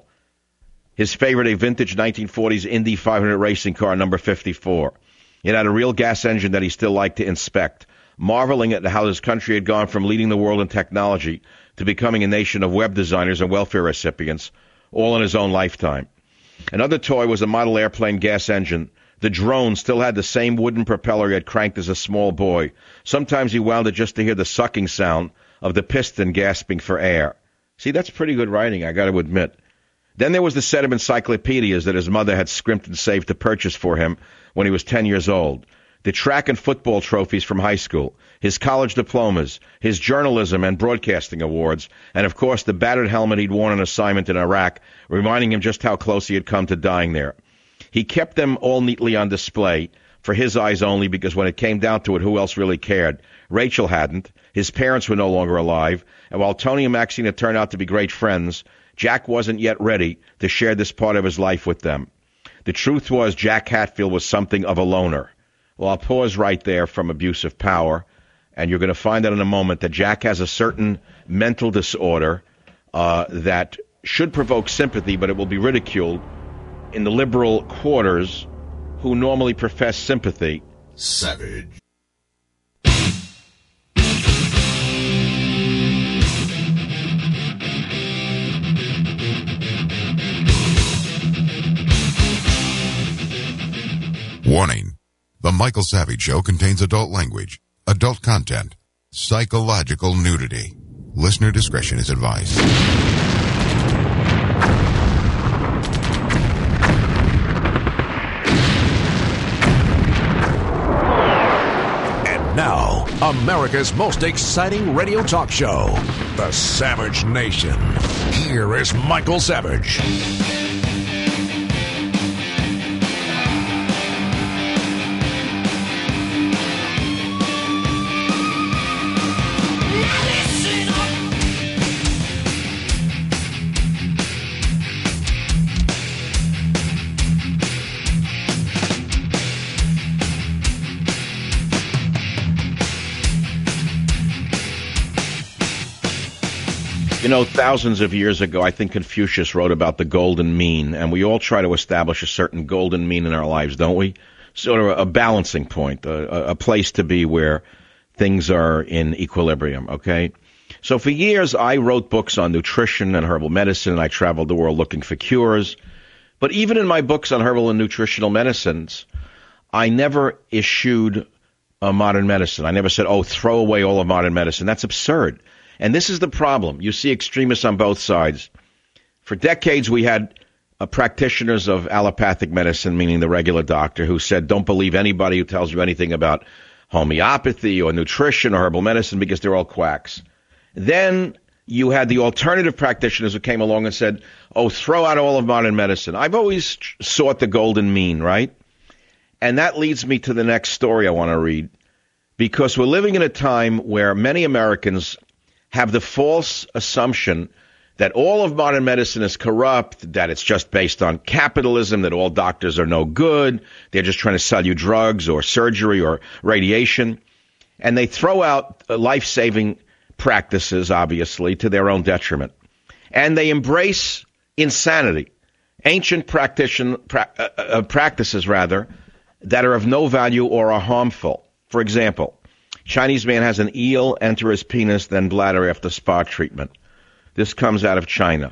His favorite, a vintage nineteen forties Indy five hundred racing car, number fifty-four. It had a real gas engine that he still liked to inspect, marveling at how this country had gone from leading the world in technology to becoming a nation of web designers and welfare recipients, all in his own lifetime. Another toy was a model airplane gas engine. The drone still had the same wooden propeller he had cranked as a small boy. Sometimes he wound it just to hear the sucking sound of the piston gasping for air. See, that's pretty good writing, I got to admit. Then there was the set of encyclopedias that his mother had scrimped and saved to purchase for him when he was ten years old. The track and football trophies from high school, his college diplomas, his journalism and broadcasting awards, and, of course, the battered helmet he'd worn on assignment in Iraq, reminding him just how close he had come to dying there. He kept them all neatly on display, for his eyes only, because when it came down to it, who else really cared? Rachel hadn't. His parents were no longer alive, and while Tony and Maxine had turned out to be great friends, Jack wasn't yet ready to share this part of his life with them. The truth was, Jack Hatfield was something of a loner. Well, I'll pause right there from Abuse of Power, and you're going to find out in a moment that Jack has a certain mental disorder uh, that should provoke sympathy, but it will be ridiculed in the liberal quarters who normally profess sympathy. Savage. Warning. The Michael Savage Show contains adult language, adult content, psychological nudity. Listener discretion is advised. And now, America's most exciting radio talk show, The Savage Nation. Here is Michael Savage. You know, thousands of years ago, I think Confucius wrote about the golden mean, and we all try to establish a certain golden mean in our lives, don't we? Sort of a balancing point, a, a place to be where things are in equilibrium, okay? So for years, I wrote books on nutrition and herbal medicine, and I traveled the world looking for cures. But even in my books on herbal and nutritional medicines, I never issued a modern medicine. I never said, oh, throw away all of modern medicine. That's absurd. And this is the problem. You see extremists on both sides. For decades, we had uh, practitioners of allopathic medicine, meaning the regular doctor, who said, don't believe anybody who tells you anything about homeopathy or nutrition or herbal medicine because they're all quacks. Then you had the alternative practitioners who came along and said, oh, throw out all of modern medicine. I've always sought the golden mean, right? And that leads me to the next story I want to read, because we're living in a time where many Americans have the false assumption that all of modern medicine is corrupt, that it's just based on capitalism, that all doctors are no good, they're just trying to sell you drugs or surgery or radiation. And they throw out life-saving practices, obviously, to their own detriment. And they embrace insanity, ancient practition, pra- uh, uh, practices, rather, that are of no value or are harmful. For example, Chinese man has an eel enter his penis, then bladder after spa treatment. This comes out of China.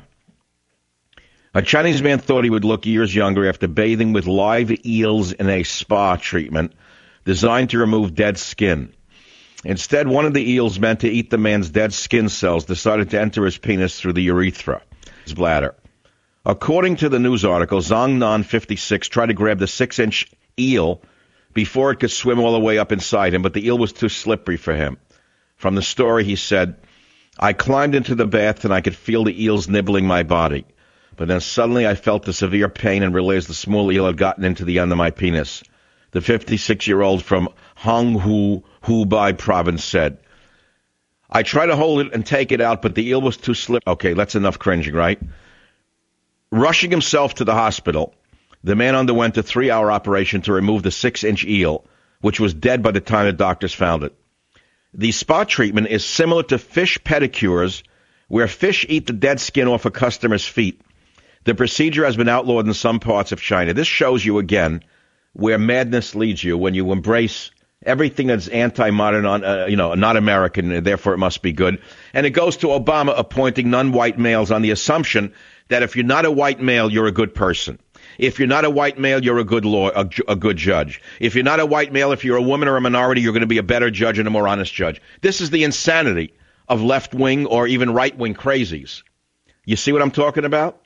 A Chinese man thought he would look years younger after bathing with live eels in a spa treatment designed to remove dead skin. Instead, one of the eels meant to eat the man's dead skin cells decided to enter his penis through the urethra, his bladder. According to the news article, Zhang Nan, fifty-six, tried to grab the six-inch eel before it could swim all the way up inside him, but the eel was too slippery for him. From the story, he said, I climbed into the bath and I could feel the eels nibbling my body. But then suddenly I felt the severe pain and realized the small eel had gotten into the end of my penis. The fifty-six-year-old from Honghu, Hubei province said, I tried to hold it and take it out, but the eel was too slippery. Okay, that's enough cringing, right? Rushing himself to the hospital, the man underwent a three-hour operation to remove the six-inch eel, which was dead by the time the doctors found it. The spa treatment is similar to fish pedicures, where fish eat the dead skin off a customer's feet. The procedure has been outlawed in some parts of China. This shows you, again, where madness leads you when you embrace everything that's anti-modern, uh, you know, not American, and therefore it must be good. And it goes to Obama appointing non-white males on the assumption that if you're not a white male, you're a good person. If you're not a white male, you're a good law, a, a good judge. If you're not a white male, if you're a woman or a minority, you're going to be a better judge and a more honest judge. This is the insanity of left-wing or even right-wing crazies. You see what I'm talking about?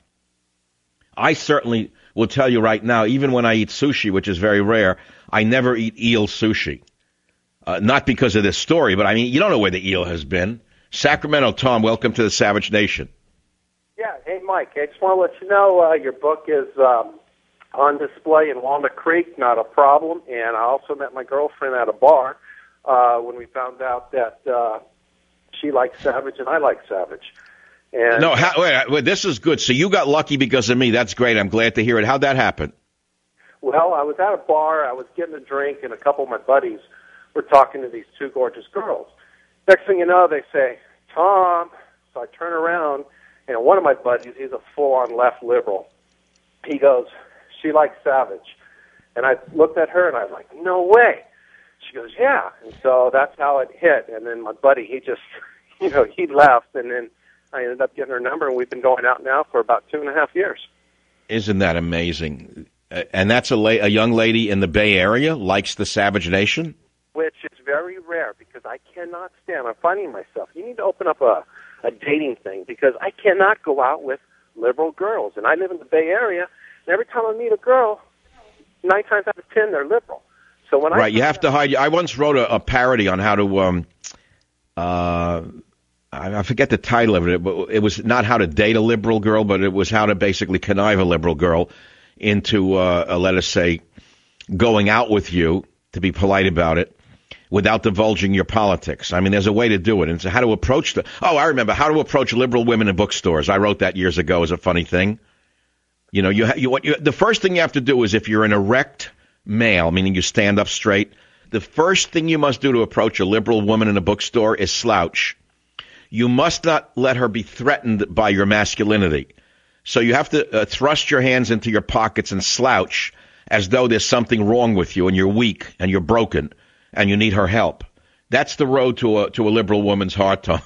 I certainly will tell you right now, even when I eat sushi, which is very rare, I never eat eel sushi. Uh, not because of this story, but I mean, you don't know where the eel has been. Sacramento, Tom, welcome to the Savage Nation. Yeah, hey, Mike, I just want to let you know uh, your book is um, on display in Walnut Creek, not a problem. And I also met my girlfriend at a bar uh, when we found out that uh, she likes Savage and I like Savage. And no, how, wait, wait, this is good. So you got lucky because of me. That's great. I'm glad to hear it. How'd that happen? Well, I was at a bar. I was getting a drink, and a couple of my buddies were talking to these two gorgeous girls. Next thing you know, they say, Tom. So I turn around, and one of my buddies, he's a full-on left liberal. He goes, she likes Savage. And I looked at her, and I was like, no way. She goes, yeah. And so that's how it hit. And then my buddy, he just, you know, he left, and then I ended up getting her number, and we've been going out now for about two and a half years. Isn't that amazing? And that's a, la- a young lady in the Bay Area, likes the Savage Nation? Which is very rare, because I cannot stand, I'm finding myself, you need to open up a, a dating thing, because I cannot go out with liberal girls. And I live in the Bay Area, and every time I meet a girl, nine times out of ten, they're liberal. So when right, I you have to hide. I once wrote a, a parody on how to, um, uh, I forget the title of it, but it was not how to date a liberal girl, but it was how to basically connive a liberal girl into, uh, a, let us say, going out with you, to be polite about it, without divulging your politics. I mean, there's a way to do it. And so how to approach the, oh, I remember, how to approach liberal women in bookstores. I wrote that years ago as a funny thing. You know, you, ha- you, what you the first thing you have to do is, if you're an erect male, meaning you stand up straight, the first thing you must do to approach a liberal woman in a bookstore is slouch. You must not let her be threatened by your masculinity. So you have to uh, thrust your hands into your pockets and slouch as though there's something wrong with you and you're weak and you're broken and you need her help. That's the road to a to a liberal woman's heart, Tom.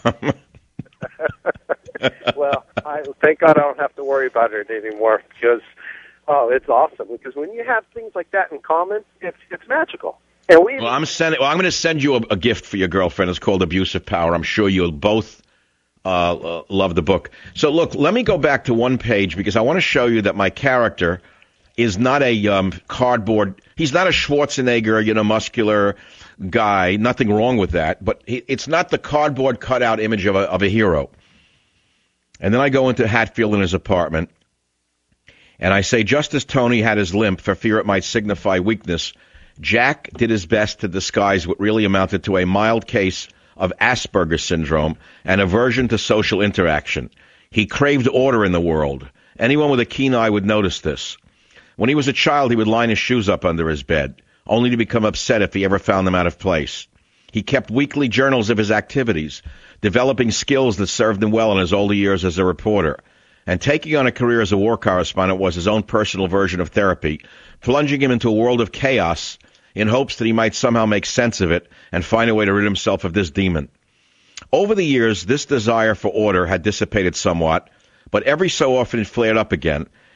Well, I thank God I don't have to worry about it anymore, because, oh, it's awesome. Because when you have things like that in common, it's it's magical. And we well, I'm sending. Well, I'm going to send you a, a gift for your girlfriend. It's called Abuse of Power. I'm sure you'll both uh, uh, love the book. So, look, let me go back to one page, because I want to show you that my character is not a um, cardboard. He's not a Schwarzenegger, you know, muscular guy. Nothing wrong with that. But he, it's not the cardboard cutout image of a, of a hero. And then I go into Hatfield in his apartment, and I say, just as Tony had his limp for fear it might signify weakness, Jack did his best to disguise what really amounted to a mild case of Asperger's syndrome and aversion to social interaction. He craved order in the world. Anyone with a keen eye would notice this. When he was a child, he would line his shoes up under his bed, only to become upset if he ever found them out of place. He kept weekly journals of his activities, developing skills that served him well in his older years as a reporter. And taking on a career as a war correspondent was his own personal version of therapy, plunging him into a world of chaos in hopes that he might somehow make sense of it and find a way to rid himself of this demon. Over the years, this desire for order had dissipated somewhat, but every so often it flared up again,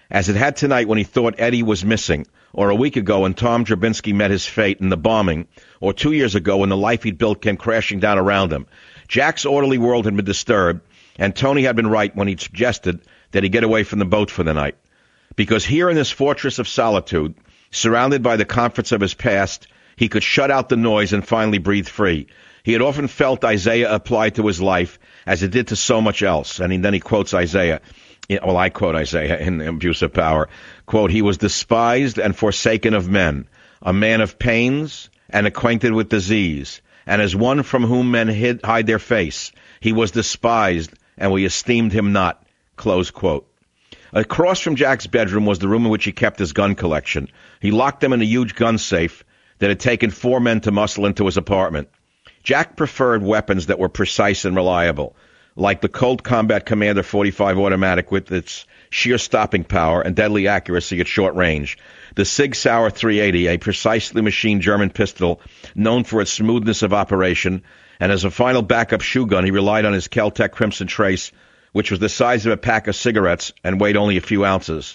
as it had tonight when he thought Eddie was missing, or a week ago when Tom Drabinski met his fate in the bombing, or two years ago when the life he'd built came crashing down around him. Jack's orderly world had been disturbed, and Tony had been right when he suggested that he get away from the boat for the night. Because here in this fortress of solitude, surrounded by the comforts of his past, he could shut out the noise and finally breathe free. He had often felt Isaiah applied to his life as it did to so much else. And then he quotes Isaiah. Well, I quote Isaiah in Abuse of Power. Quote, he was despised and forsaken of men, a man of pains and acquainted with disease, and as one from whom men hid, hide their face. He was despised, and we esteemed him not. Close quote. Across from Jack's bedroom was the room in which he kept his gun collection. He locked them in a huge gun safe that had taken four men to muscle into his apartment. Jack preferred weapons that were precise and reliable, like the Colt Combat Commander forty-five automatic with its sheer stopping power and deadly accuracy at short range, the Sig Sauer three eighty, a precisely machined German pistol known for its smoothness of operation, and as a final backup shoe gun he relied on his Kel-Tec Crimson Trace, which was the size of a pack of cigarettes and weighed only a few ounces.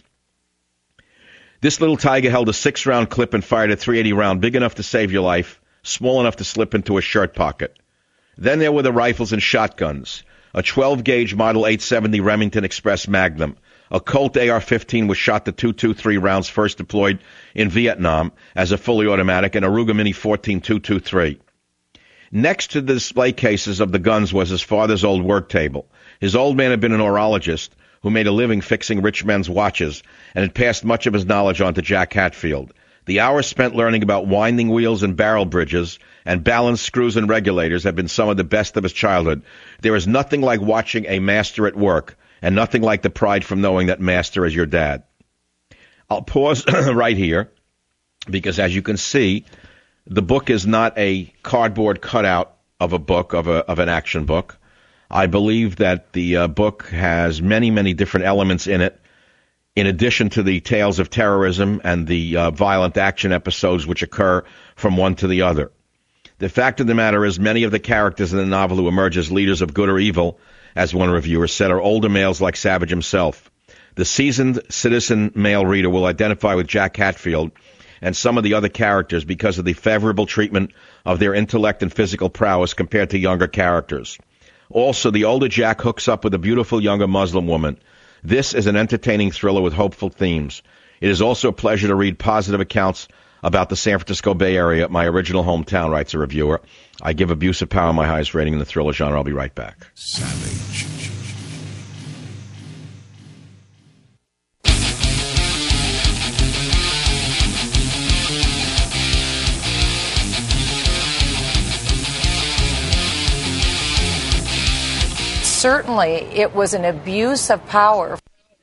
This little tiger held a six-round clip and fired a three eighty round big enough to save your life, small enough to slip into a shirt pocket. Then there were the rifles and shotguns. A twelve gauge Model eight seventy Remington Express Magnum, a Colt A R fifteen was shot to two twenty-three rounds first deployed in Vietnam as a fully automatic, and a Ruger Mini fourteen two twenty-three. Next to the display cases of the guns was his father's old work table. His old man had been an horologist who made a living fixing rich men's watches and had passed much of his knowledge on to Jack Hatfield. The hours spent learning about winding wheels and barrel bridges and balance screws and regulators have been some of the best of his childhood. There is nothing like watching a master at work, and nothing like the pride from knowing that master is your dad. I'll pause right here, because as you can see, the book is not a cardboard cutout of a book, of a of an action book. I believe that the uh, book has many, many different elements in it, in addition to the tales of terrorism and the uh, violent action episodes which occur from one to the other. The fact of the matter is many of the characters in the novel who emerge as leaders of good or evil, as one reviewer said, are older males like Savage himself. The seasoned citizen male reader will identify with Jack Hatfield and some of the other characters because of the favorable treatment of their intellect and physical prowess compared to younger characters. Also, the older Jack hooks up with a beautiful younger Muslim woman. This is an entertaining thriller with hopeful themes. It is also a pleasure to read positive accounts about the San Francisco Bay Area, my original hometown, writes a reviewer. I give Abuse of Power my highest rating in the thriller genre. I'll be right back. Savage. Certainly, it was an abuse of power.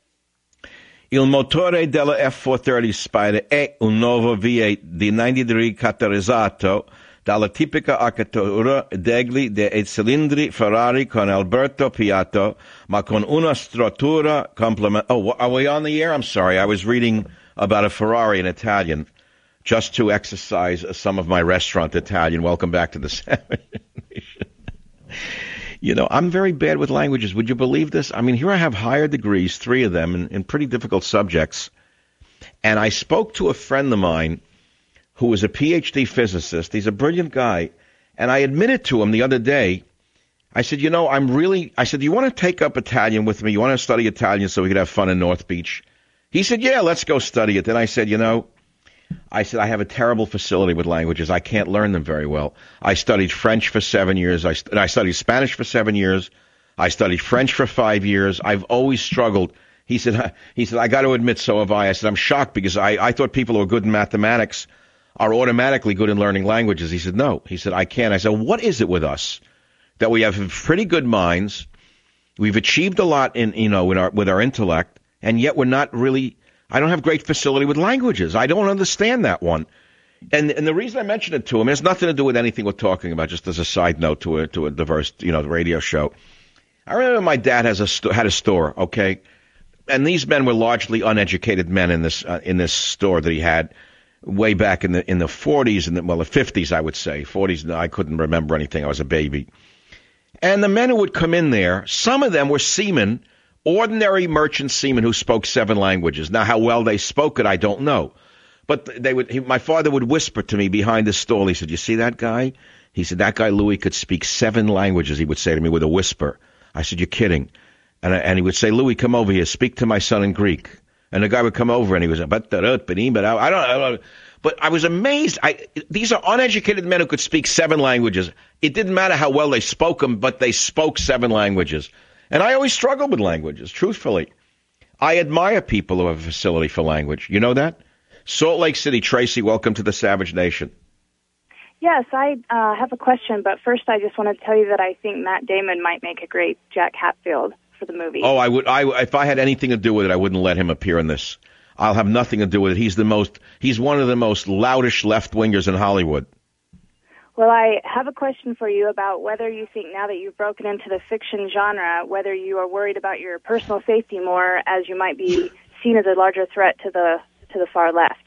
Il motore della F four thirty Spider è un nuovo V eight di ninety degree caratterizzato dalla tipica architettura degli dei cilindri Ferrari con Alberto Piatto, ma con una struttura complementare. Oh, are we on the air? I'm sorry. I was reading about a Ferrari in Italian just to exercise some of my restaurant Italian. Welcome back to the Savage Nation. You know, I'm very bad with languages. Would you believe this? I mean, here I have higher degrees, three of them, in, in pretty difficult subjects. And I spoke to a friend of mine who was a P H D physicist. He's a brilliant guy. And I admitted to him the other day, I said, you know, I'm really, I said, do you want to take up Italian with me? You want to study Italian so we could have fun in North Beach? He said, yeah, let's go study it. Then I said, you know, I said, I have a terrible facility with languages. I can't learn them very well. I studied French for seven years. I, st- I studied Spanish for seven years. I studied French for five years. I've always struggled. He said, he said, I got to admit, so have I. I said, I'm shocked because I, I thought people who are good in mathematics are automatically good in learning languages. He said, no. He said, I can't. I said, what is it with us that we have pretty good minds? We've achieved a lot in, you know, in our, with our intellect, and yet we're not really, I don't have great facility with languages. I don't understand that one. And and the reason I mentioned it to him has nothing to do with anything we're talking about, just as a side note to a, to a diverse, you know, radio show. I remember my dad has a st- had a store, okay? And these men were largely uneducated men in this uh, in this store that he had way back in the in the forties, and well, the fifties, I would say. forties, I couldn't remember anything. I was a baby. And the men who would come in there, some of them were seamen Ordinary merchant seamen who spoke seven languages. Now, how well they spoke it, I don't know. But they would. He, my father would whisper to me behind the stall. He said, "You see that guy?" He said, "That guy Louis could speak seven languages." He would say to me with a whisper. I said, "You're kidding." And, I, and he would say, "Louis, come over here. Speak to my son in Greek." And the guy would come over and he was, but I don't, I don't, but I was amazed. I, these are uneducated men who could speak seven languages. It didn't matter how well they spoke them, but they spoke seven languages. And I always struggled with languages, truthfully. I admire people who have a facility for language. You know that? Salt Lake City, Tracy, welcome to the Savage Nation. Yes, I uh, have a question, but first I just want to tell you that I think Matt Damon might make a great Jack Hatfield for the movie. Oh, I would. I if I had anything to do with it, I wouldn't let him appear in this. I'll have nothing to do with it. He's the most. He's one of the most loutish left wingers in Hollywood. Well, I have a question for you about whether you think now that you've broken into the fiction genre, whether you are worried about your personal safety more, as you might be seen as a larger threat to the to the far left.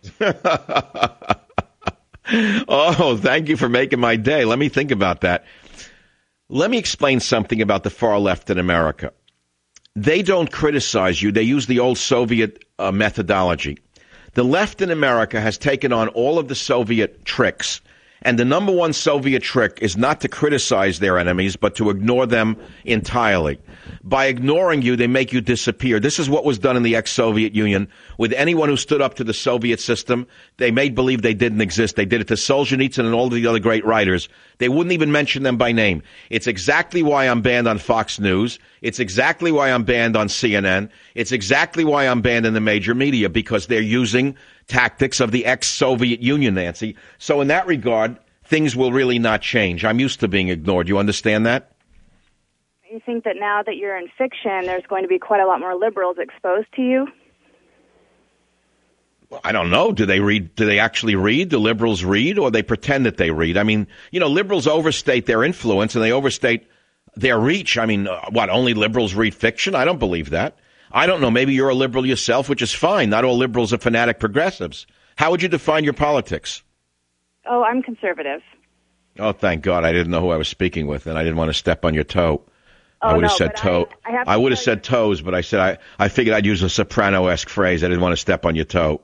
Oh, thank you for making my day. Let me think about that. Let me explain something about the far left in America. They don't criticize you. They use the old Soviet uh, methodology. The left in America has taken on all of the Soviet tricks. And the number one Soviet trick is not to criticize their enemies, but to ignore them entirely. By ignoring you, they make you disappear. This is what was done in the ex-Soviet Union. With anyone who stood up to the Soviet system, they made believe they didn't exist. They did it to Solzhenitsyn and all of the other great writers. They wouldn't even mention them by name. It's exactly why I'm banned on Fox News. It's exactly why I'm banned on C N N. It's exactly why I'm banned in the major media, because they're using tactics of the ex-Soviet Union, Nancy. So in that regard, things will really not change. I'm used to being ignored. You understand that? You think that now that you're in fiction, there's going to be quite a lot more liberals exposed to you? Well, I don't know. Do they read? Do they actually read? Do liberals read, or they pretend that they read? I mean, you know, liberals overstate their influence and they overstate their reach. I mean, uh, what, only liberals read fiction? I don't believe that. I don't know. Maybe you're a liberal yourself, which is fine. Not all liberals are fanatic progressives. How would you define your politics? Oh, I'm conservative. Oh, thank God. I didn't know who I was speaking with, and I didn't want to step on your toe. Oh, I would have no, said toe. I, I, I would have said toes, but I said I, I figured I'd use a soprano-esque phrase. I didn't want to step on your toe.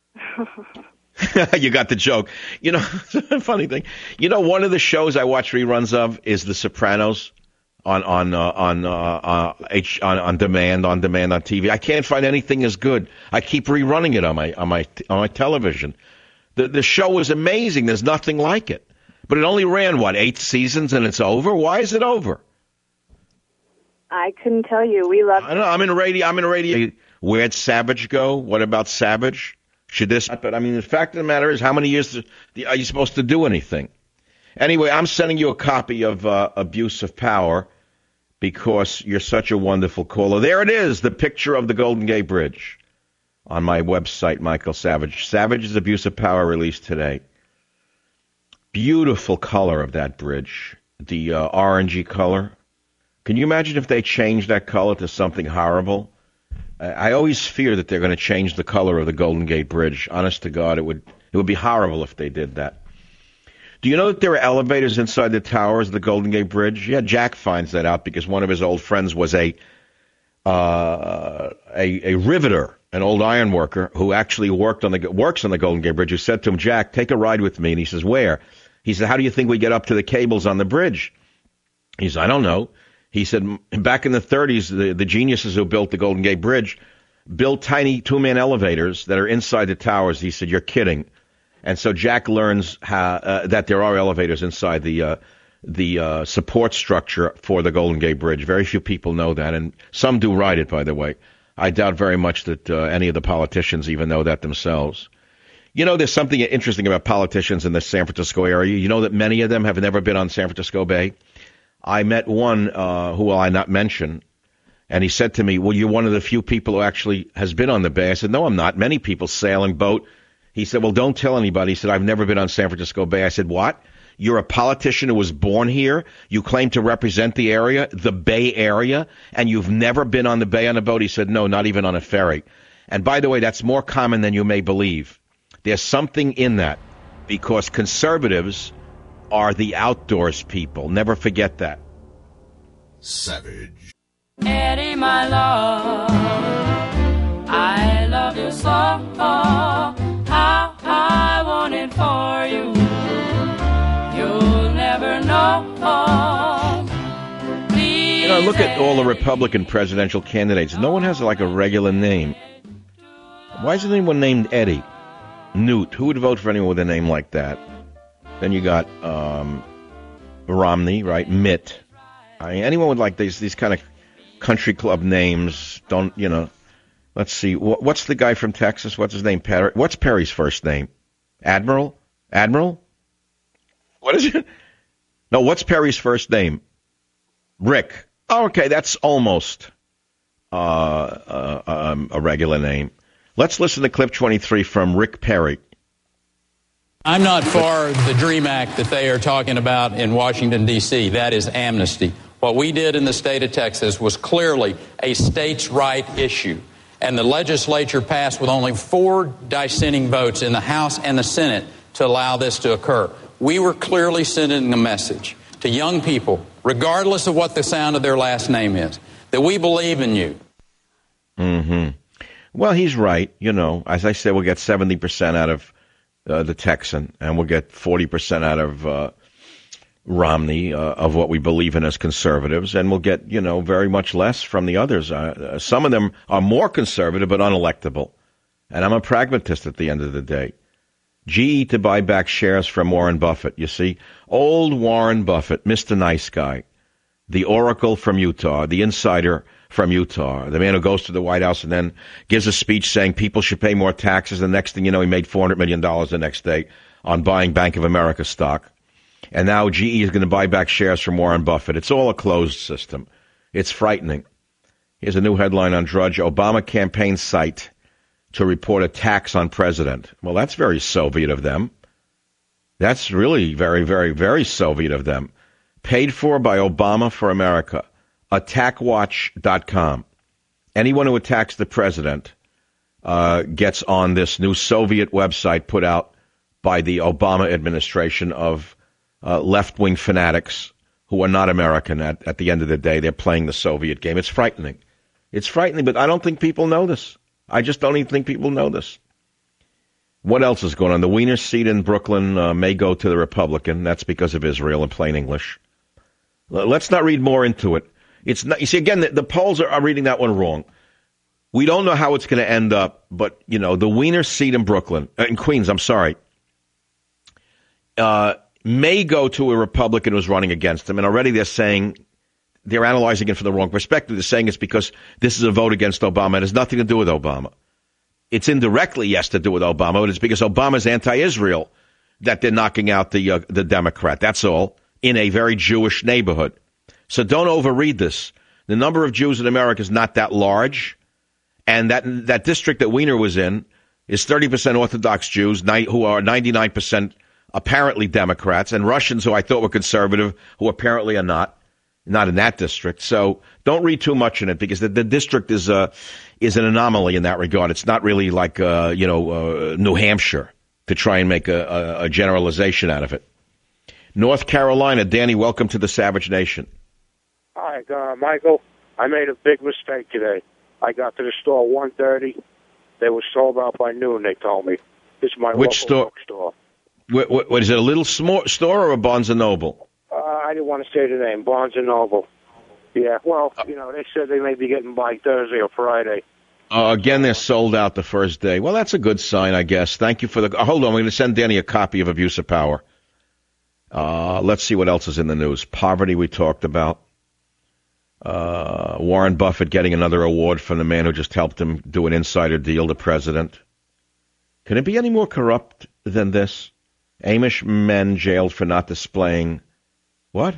You got the joke. You know, funny thing. You know, one of the shows I watch reruns of is The Sopranos. On on uh, on uh, uh, H on, on demand on demand on T V. I can't find anything as good. I keep rerunning it on my on my on my television. The the show was amazing. There's nothing like it. But it only ran what eight seasons and it's over. Why is it over? I couldn't tell you. We love. I know. I'm in radio. I'm in radio. Where'd Savage go? What about Savage? Should this? But I mean, the fact of the matter is, how many years are you supposed to do anything? Anyway, I'm sending you a copy of uh, Abuse of Power. Because you're such a wonderful caller. There it is, the picture of the Golden Gate Bridge on my website, Michael Savage. Savage's Abuse of Power released today. Beautiful color of that bridge, the uh, orangey color. Can you imagine if they changed that color to something horrible? I, I always fear that they're going to change the color of the Golden Gate Bridge. Honest to God, it would it would be horrible if they did that. Do you know that there are elevators inside the towers of the Golden Gate Bridge? Yeah, Jack finds that out because one of his old friends was a uh, a, a riveter, an old iron worker who actually worked on the works on the Golden Gate Bridge. Who said to him, "Jack, take a ride with me." And he says, "Where?" He said, "How do you think we get up to the cables on the bridge?" He said, "I don't know." He said, "Back in the thirties, the, the geniuses who built the Golden Gate Bridge built tiny two-man elevators that are inside the towers." He said, "You're kidding." And so Jack learns how, uh, that there are elevators inside the uh, the uh, support structure for the Golden Gate Bridge. Very few people know that, and some do ride it, by the way. I doubt very much that uh, any of the politicians even know that themselves. You know, there's something interesting about politicians in the San Francisco area. You know that many of them have never been on San Francisco Bay. I met one uh, who will I not mention, and he said to me, "Well, you're one of the few people who actually has been on the Bay." I said, "No, I'm not. Many people sail and boat." He said, "Well, don't tell anybody." He said, "I've never been on San Francisco Bay." I said, "What? You're a politician who was born here. You claim to represent the area, the Bay Area, and you've never been on the Bay on a boat?" He said, "No, not even on a ferry." And by the way, that's more common than you may believe. There's something in that because conservatives are the outdoors people. Never forget that. Savage. Eddie my love. I love you so. How I want it for you. You'll never know. Please. You know, look at all the Republican presidential candidates. No one has like a regular name. Why isn't anyone named Eddie? Newt. Who would vote for anyone with a name like that? Then you got um, Romney, right? Mitt. I mean, anyone with like these these kind of country club names don't, you know. Let's see. What's the guy from Texas? What's his name? Perry. What's Perry's first name? Admiral? Admiral? What is it? No, what's Perry's first name? Rick. Oh, okay, that's almost uh, uh, um, a regular name. Let's listen to clip twenty-three from Rick Perry. I'm not for the DREAM Act that they are talking about in Washington, D C That is amnesty. What we did in the state of Texas was clearly a states' right issue. And the legislature passed with only four dissenting votes in the House and the Senate to allow this to occur. We were clearly sending a message to young people, regardless of what the sound of their last name is, that we believe in you. Mm-hmm. Well, he's right. You know, as I said, we'll get seventy percent out of uh, the Texan, and we'll get forty percent out of uh, Romney, uh, of what we believe in as conservatives, and we'll get, you know, very much less from the others. Uh, some of them are more conservative but unelectable. And I'm a pragmatist at the end of the day. G E to buy back shares from Warren Buffett. You see, old Warren Buffett, Mister Nice Guy, the oracle from Utah, the insider from Utah, the man who goes to the White House and then gives a speech saying people should pay more taxes. The next thing you know, he made four hundred million dollars the next day on buying Bank of America stock. And now G E is going to buy back shares from Warren Buffett. It's all a closed system. It's frightening. Here's a new headline on Drudge. Obama campaign site to report attacks on president. Well, that's very Soviet of them. That's really very, very, very Soviet of them. Paid for by Obama for America. attack watch dot com. Anyone who attacks the president uh, gets on this new Soviet website put out by the Obama administration of uh, left-wing fanatics who are not American. At, at the end of the day, they're playing the Soviet game. It's frightening. It's frightening, but I don't think people know this. I just don't even think people know this. What else is going on? The Wiener seat in Brooklyn uh, may go to the Republican. That's because of Israel in plain English. Let's not read more into it. It's not, you see, again, the, the polls are, are reading that one wrong. We don't know how it's going to end up, but, you know, the Wiener seat in Brooklyn, uh, in Queens, I'm sorry, uh, may go to a Republican who's running against him. And already they're saying, they're analyzing it from the wrong perspective. They're saying it's because this is a vote against Obama. It has nothing to do with Obama. It's indirectly, yes, to do with Obama, but it's because Obama's anti-Israel that they're knocking out the uh, the Democrat. That's all, in a very Jewish neighborhood. So don't overread this. The number of Jews in America is not that large, and that that district that Wiener was in is thirty percent Orthodox Jews who are ninety-nine percent apparently Democrats, and Russians who I thought were conservative who apparently are not, not in that district. So don't read too much in it, because the, the district is a is an anomaly in that regard. It's not really like uh, you know uh, New Hampshire to try and make a, a, a generalization out of it. North Carolina, Danny, welcome to the Savage Nation. Hi, uh, Michael. I made a big mistake today. I got to the store one thirty. They were sold out by noon, they told me. This is my Which local store? bookstore. What, what, what is it, a little sm- store or a Barnes and Noble? Uh, I didn't want to say the name. Barnes and Noble. Yeah, well, you know, they said they may be getting by Thursday or Friday. Uh, again, they're sold out the first day. Well, that's a good sign, I guess. Thank you for the... Uh, hold on, we're going to send Danny a copy of Abuse of Power. Uh, let's see what else is in the news. Poverty we talked about. Uh, Warren Buffett getting another award from the man who just helped him do an insider deal to president. Can it be any more corrupt than this? Amish men jailed for not displaying... What?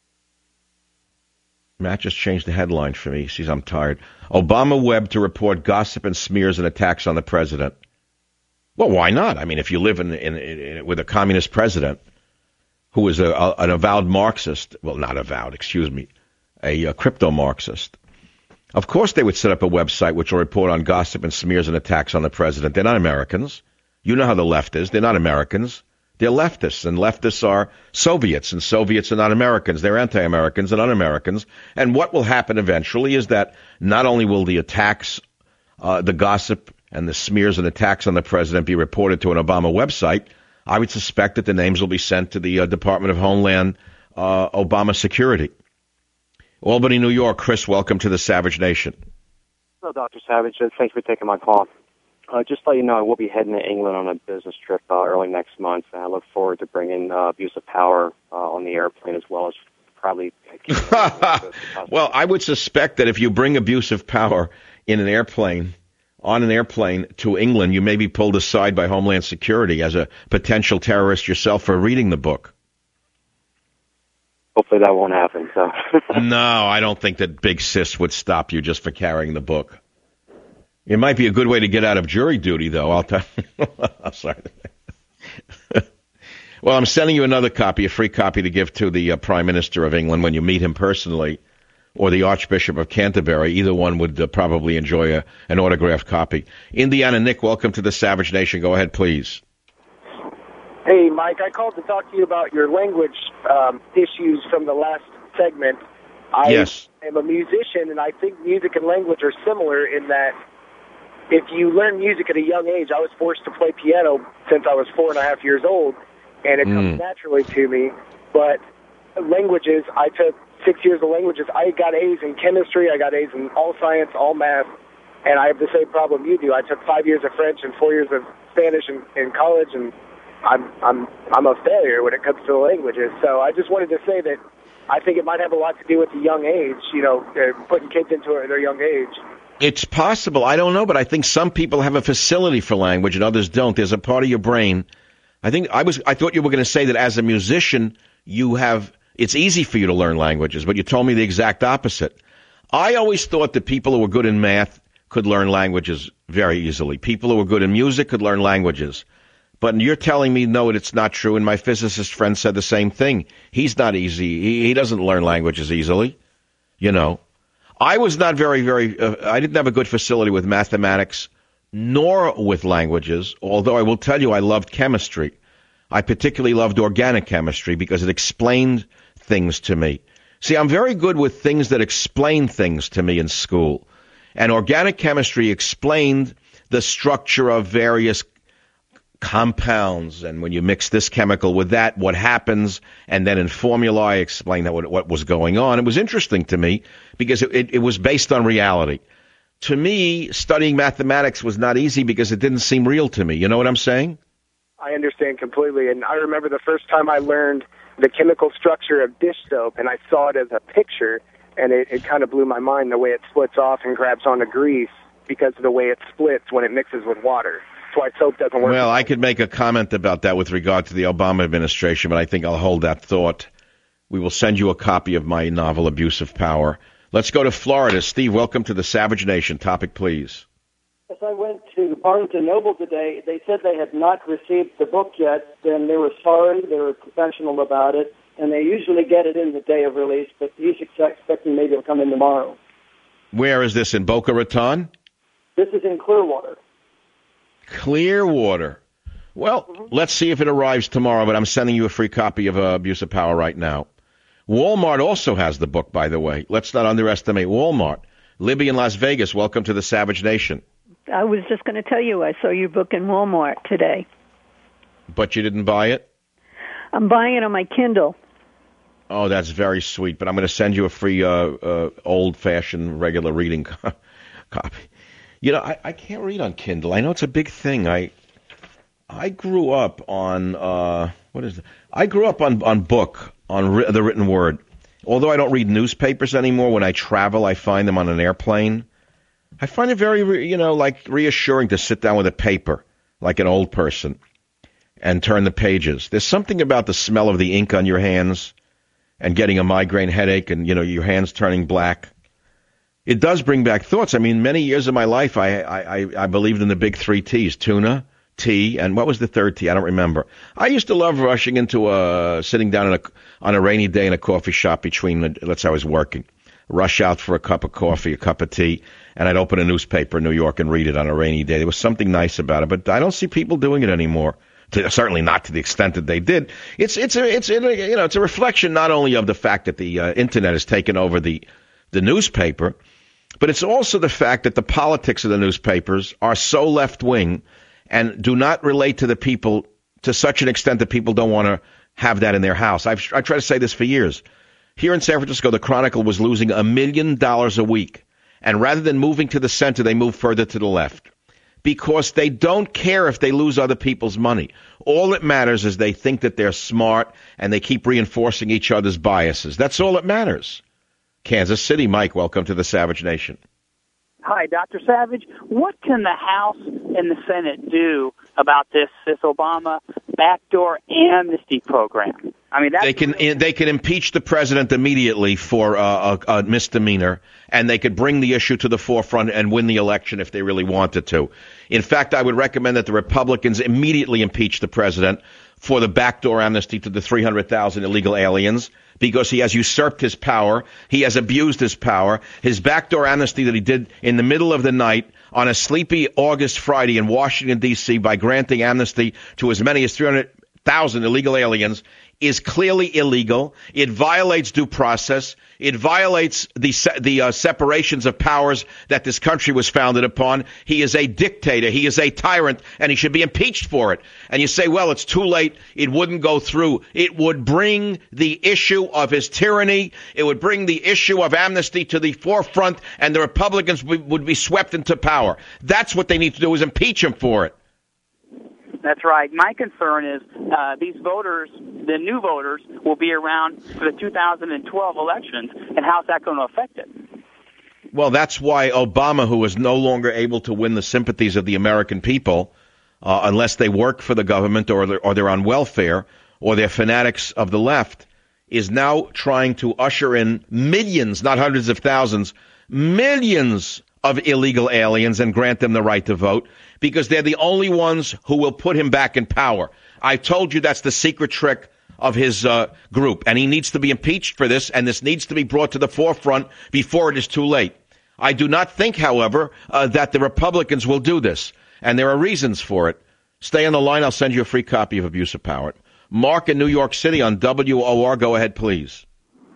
Matt just changed the headline for me. He sees I'm tired. Obama web to report gossip and smears and attacks on the president. Well, why not? I mean, if you live in, in, in with a communist president who is a, a, an avowed Marxist, well, not avowed, excuse me, a, a crypto-Marxist, of course they would set up a website which will report on gossip and smears and attacks on the president. They're not Americans. You know how the left is. They're not Americans. They're leftists, and leftists are Soviets, and Soviets are not Americans. They're anti-Americans and un-Americans. And what will happen eventually is that not only will the attacks, uh, the gossip and the smears and attacks on the president be reported to an Obama website, I would suspect that the names will be sent to the uh, Department of Homeland uh, Obama Security. Albany, New York. Chris, welcome to the Savage Nation. Hello, Doctor Savage. Thanks for taking my call. Uh, just to let you know, I will be heading to England on a business trip uh, early next month, and I look forward to bringing uh, abuse of power uh, on the airplane, as well as probably... Well, I would suspect that if you bring abuse of power in an airplane, on an airplane to England, you may be pulled aside by Homeland Security as a potential terrorist yourself for reading the book. Hopefully that won't happen. So. No, I don't think that Big Sis would stop you just for carrying the book. It might be a good way to get out of jury duty, though. I'll tell you. I'm sorry. Well, I'm sending you another copy, a free copy to give to the uh, Prime Minister of England when you meet him personally, or the Archbishop of Canterbury. Either one would uh, probably enjoy a, an autographed copy. Indiana Nick, welcome to the Savage Nation. Go ahead, please. Hey, Mike, I called to talk to you about your language um, issues from the last segment. I yes. am a musician, and I think music and language are similar in that if you learn music at a young age, I was forced to play piano since I was four and a half years old, and it mm. comes naturally to me. But languages, I took six years of languages. I got A's in chemistry, I got A's in all science, all math, and I have the same problem you do. I took five years of French and four years of Spanish in, in college, and I'm I'm I'm a failure when it comes to the languages. So I just wanted to say that I think it might have a lot to do with the young age, you know, putting kids into it at their young age. It's possible. I don't know, but I think some people have a facility for language and others don't. There's a part of your brain. I think I was. I thought you were going to say that as a musician, you have. It's easy for you to learn languages, but you told me the exact opposite. I always thought that people who were good in math could learn languages very easily. People who were good in music could learn languages. But you're telling me, no, it's not true, and my physicist friend said the same thing. He's not easy. He, he doesn't learn languages easily, you know. I was not very, very, uh, I didn't have a good facility with mathematics, nor with languages, although I will tell you I loved chemistry. I particularly loved organic chemistry because it explained things to me. See, I'm very good with things that explain things to me in school. And organic chemistry explained the structure of various compounds, and when you mix this chemical with that, what happens, and then in formula I explained that what, what was going on. It was interesting to me because it, it, it was based on reality. To me, studying mathematics was not easy because it didn't seem real to me. You know what I'm saying? I understand completely, and I remember the first time I learned the chemical structure of dish soap, and I saw it as a picture, and it, it kind of blew my mind the way it splits off and grabs onto grease because of the way it splits when it mixes with water. Why soap doesn't work. Well, I could make a comment about that with regard to the Obama administration, but I think I'll hold that thought. We will send you a copy of my novel, Abuse of Power. Let's go to Florida. Steve, welcome to the Savage Nation. Topic, please. As I went to Barnes and Noble today, they said they had not received the book yet, and they were sorry, they were professional about it, and they usually get it in the day of release, but he's expecting maybe it'll come in tomorrow. Where is this, in Boca Raton? This is in Clearwater. Clearwater. Well, mm-hmm. Let's see if it arrives tomorrow, but I'm sending you a free copy of uh, Abuse of Power right now. Walmart also has the book, by the way. Let's not underestimate Walmart. Libby in Las Vegas, welcome to the Savage Nation. I was just going to tell you I saw your book in Walmart today. But you didn't buy it? I'm buying it on my Kindle. Oh, that's very sweet, but I'm going to send you a free uh, uh, old-fashioned regular reading co- copy. You know, I, I can't read on Kindle. I know it's a big thing. I I grew up on, uh, what is it? I grew up on, on book, on ri- the written word. Although I don't read newspapers anymore, when I travel, I find them on an airplane. I find it very, re- you know, like reassuring to sit down with a paper, like an old person, and turn the pages. There's something about the smell of the ink on your hands and getting a migraine headache and, you know, your hands turning black. It does bring back thoughts. I mean, many years of my life, I, I, I believed in the big three T's, tuna, tea, and what was the third T? I don't remember. I used to love rushing into a, sitting down in a, on a rainy day in a coffee shop between, let's say I was working, rush out for a cup of coffee, a cup of tea, and I'd open a newspaper in New York and read it on a rainy day. There was something nice about it, but I don't see people doing it anymore. to, certainly not to the extent that they did. It's it's a, it's a, you know it's a reflection not only of the fact that the uh, internet has taken over the the newspaper, but it's also the fact that the politics of the newspapers are so left wing and do not relate to the people to such an extent that people don't want to have that in their house. I've I try to say this for years. Here in San Francisco, the Chronicle was losing a million dollars a week, and rather than moving to the center, they moved further to the left. Because they don't care if they lose other people's money. All that matters is they think that they're smart and they keep reinforcing each other's biases. That's all that matters. Kansas City, Mike, welcome to the Savage Nation. Hi, Doctor Savage. What can the House and the Senate do about this this Obama backdoor amnesty program? I mean, that's they can really- they can impeach the president immediately for uh, a, a misdemeanor, and they could bring the issue to the forefront and win the election if they really wanted to. In fact, I would recommend that the Republicans immediately impeach the president for the backdoor amnesty to the three hundred thousand illegal aliens, because he has usurped his power. He has abused his power. His backdoor amnesty that he did in the middle of the night on a sleepy August Friday in Washington, D C by granting amnesty to as many as three hundred thousand illegal aliens is clearly illegal. It violates due process. It violates the the uh, separations of powers that this country was founded upon. He is a dictator. He is a tyrant, and he should be impeached for it. And you say, well, it's too late. It wouldn't go through. It would bring the issue of his tyranny. It would bring the issue of amnesty to the forefront, and the Republicans w- would be swept into power. That's what they need to do, is impeach him for it. That's right. My concern is uh, these voters, the new voters, will be around for the two thousand twelve elections, and how's that going to affect it? Well, that's why Obama, who is no longer able to win the sympathies of the American people, uh, unless they work for the government or they're, or they're on welfare or they're fanatics of the left, is now trying to usher in millions, not hundreds of thousands, millions of illegal aliens and grant them the right to vote, because they're the only ones who will put him back in power. I told you that's the secret trick of his uh, group, and he needs to be impeached for this, and this needs to be brought to the forefront before it is too late. I do not think, however, uh, that the Republicans will do this, and there are reasons for it. Stay on the line. I'll send you a free copy of Abuse of Power. Mark in New York City on W O R. Go ahead, please.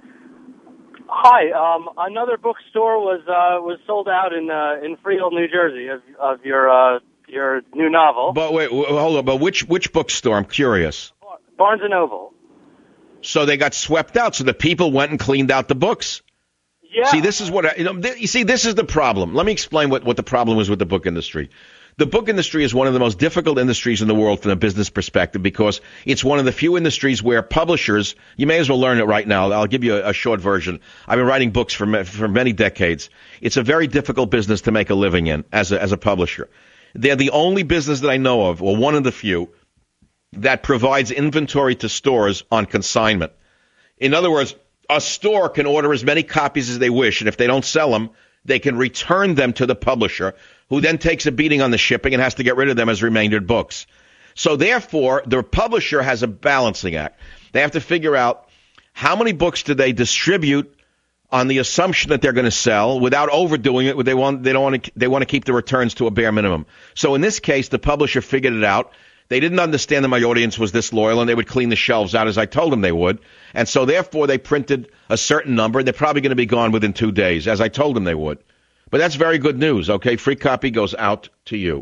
Hi. Um, another bookstore was uh, was sold out in uh, in Freehold, New Jersey, of, of your uh, your new novel. But wait, wait, hold on. But which which bookstore? I'm curious. Barnes and Noble. So they got swept out. So the people went and cleaned out the books. Yeah. See, this is what I, you know. Th- you see, this is the problem. Let me explain what, what the problem is with the book industry. The book industry is one of the most difficult industries in the world from a business perspective, because it's one of the few industries where publishers, you may as well learn it right now. I'll give you a, a short version. I've been writing books for for many decades. It's a very difficult business to make a living in as a, as a publisher. They're the only business that I know of, or one of the few, that provides inventory to stores on consignment. In other words, a store can order as many copies as they wish, and if they don't sell them, they can return them to the publisher, who then takes a beating on the shipping and has to get rid of them as remaindered books. So therefore, the publisher has a balancing act. They have to figure out how many books do they distribute on the assumption that they're going to sell without overdoing it. They want, they don't want to, they want to keep the returns to a bare minimum. So in this case, the publisher figured it out. They didn't understand that my audience was this loyal, and they would clean the shelves out as I told them they would. And so therefore, they printed a certain number. They're probably going to be gone within two days, as I told them they would. But that's very good news, okay? Free copy goes out to you.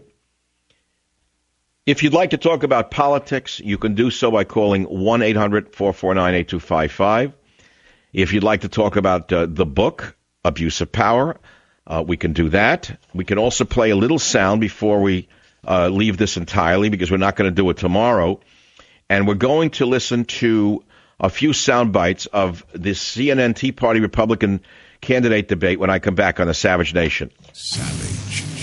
If you'd like to talk about politics, you can do so by calling one eight hundred four four nine eight two five five. If you'd like to talk about uh, the book, Abuse of Power, uh, we can do that. We can also play a little sound before we uh, leave this entirely, because we're not going to do it tomorrow. And we're going to listen to a few sound bites of this C N N Tea Party Republican candidate debate when I come back on the Savage Nation. Savage.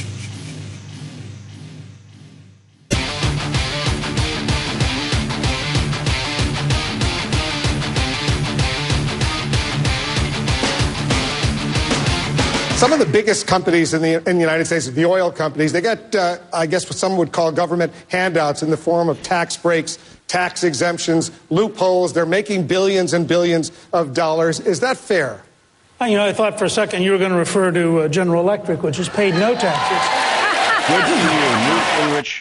Some of the biggest companies in the in the United States, the oil companies, they get, uh, I guess, what some would call government handouts in the form of tax breaks, tax exemptions, loopholes. They're making billions and billions of dollars. Is that fair? You know, I thought for a second you were going to refer to uh, General Electric, which has paid no taxes. Good for you, Newt Gingrich.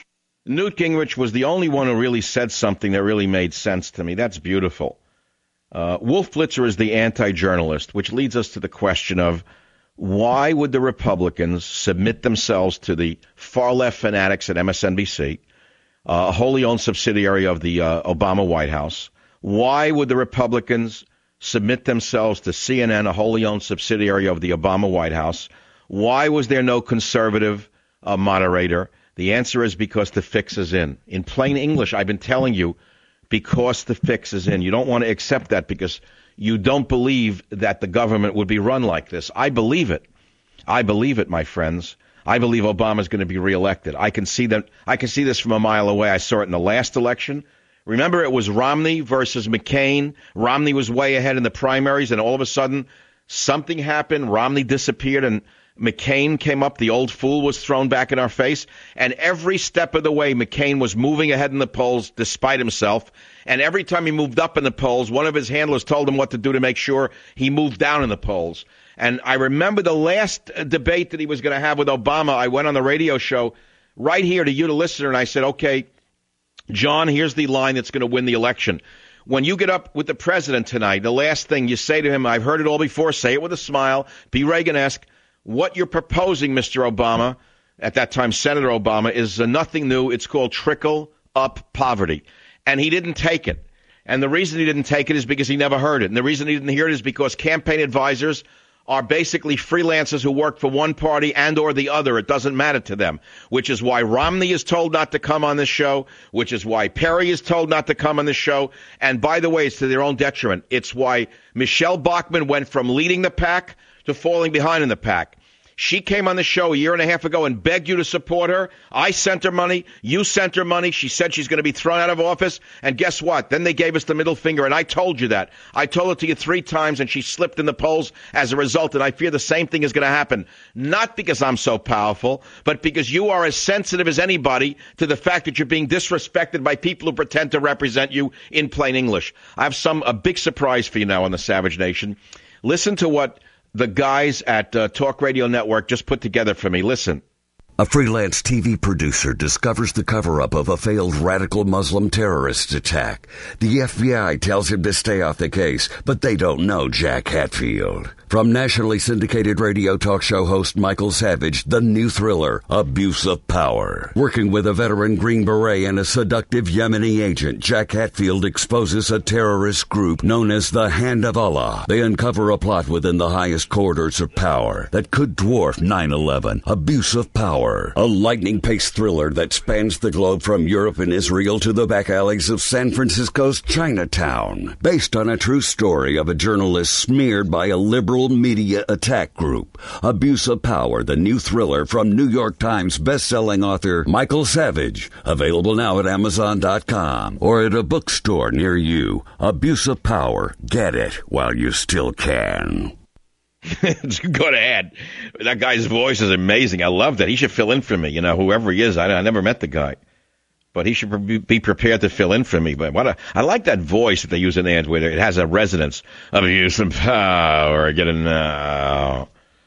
Newt Gingrich was the only one who really said something that really made sense to me. That's beautiful. Uh, Wolf Blitzer is the anti-journalist, which leads us to the question of why would the Republicans submit themselves to the far-left fanatics at M S N B C, uh, a wholly owned subsidiary of the uh, Obama White House? Why would the Republicans submit themselves to C N N, a wholly owned subsidiary of the Obama White House? Why was there no conservative uh, moderator? The answer is because the fix is in. In plain English, I've been telling you, because the fix is in. You don't want to accept that because you don't believe that the government would be run like this. I believe it. I believe it, my friends. I believe Obama's going to be reelected. I can see that. I can see this from a mile away. I saw it in the last election. Remember, it was Romney versus McCain. Romney was way ahead in the primaries, and all of a sudden, something happened. Romney disappeared, and McCain came up. The old fool was thrown back in our face. And every step of the way, McCain was moving ahead in the polls despite himself. And every time he moved up in the polls, one of his handlers told him what to do to make sure he moved down in the polls. And I remember the last debate that he was going to have with Obama. I went on the radio show right here to you, the listener, and I said, okay, John, here's the line that's going to win the election. When you get up with the president tonight, the last thing you say to him, I've heard it all before, say it with a smile, be Reagan-esque. What you're proposing, Mister Obama, at that time Senator Obama, is uh, nothing new. It's called trickle-up poverty. And he didn't take it. And the reason he didn't take it is because he never heard it. And the reason he didn't hear it is because campaign advisors are basically freelancers who work for one party and or the other. It doesn't matter to them, which is why Romney is told not to come on this show, which is why Perry is told not to come on this show. And by the way, it's to their own detriment. It's why Michelle Bachmann went from leading the pack to falling behind in the pack. She came on the show a year and a half ago and begged you to support her. I sent her money. You sent her money. She said she's going to be thrown out of office. And guess what? Then they gave us the middle finger, and I told you that. I told it to you three times, and she slipped in the polls as a result, and I fear the same thing is going to happen. Not because I'm so powerful, but because you are as sensitive as anybody to the fact that you're being disrespected by people who pretend to represent you in plain English. I have some a big surprise for you now on the Savage Nation. Listen to what the guys at uh, Talk Radio Network just put together for me. Listen. A freelance T V producer discovers the cover-up of a failed radical Muslim terrorist attack. The F B I tells him to stay off the case, but they don't know Jack Hatfield. From nationally syndicated radio talk show host Michael Savage, the new thriller, Abuse of Power. Working with a veteran Green Beret and a seductive Yemeni agent, Jack Hatfield exposes a terrorist group known as the Hand of Allah. They uncover a plot within the highest corridors of power that could dwarf nine eleven. Abuse of Power. A lightning-paced thriller that spans the globe from Europe and Israel to the back alleys of San Francisco's Chinatown. Based on a true story of a journalist smeared by a liberal media attack group. Abuse of Power, the new thriller from New York Times best-selling author Michael Savage. Available now at Amazon dot com or at a bookstore near you. Abuse of Power. Get it while you still can. Go ahead. That guy's voice is amazing. I love that. He should fill in for me, you know, whoever he is. I, I never met the guy. But he should be prepared to fill in for me. But what a, I like that voice that they use in the end where it has a resonance of use and power. Get it now.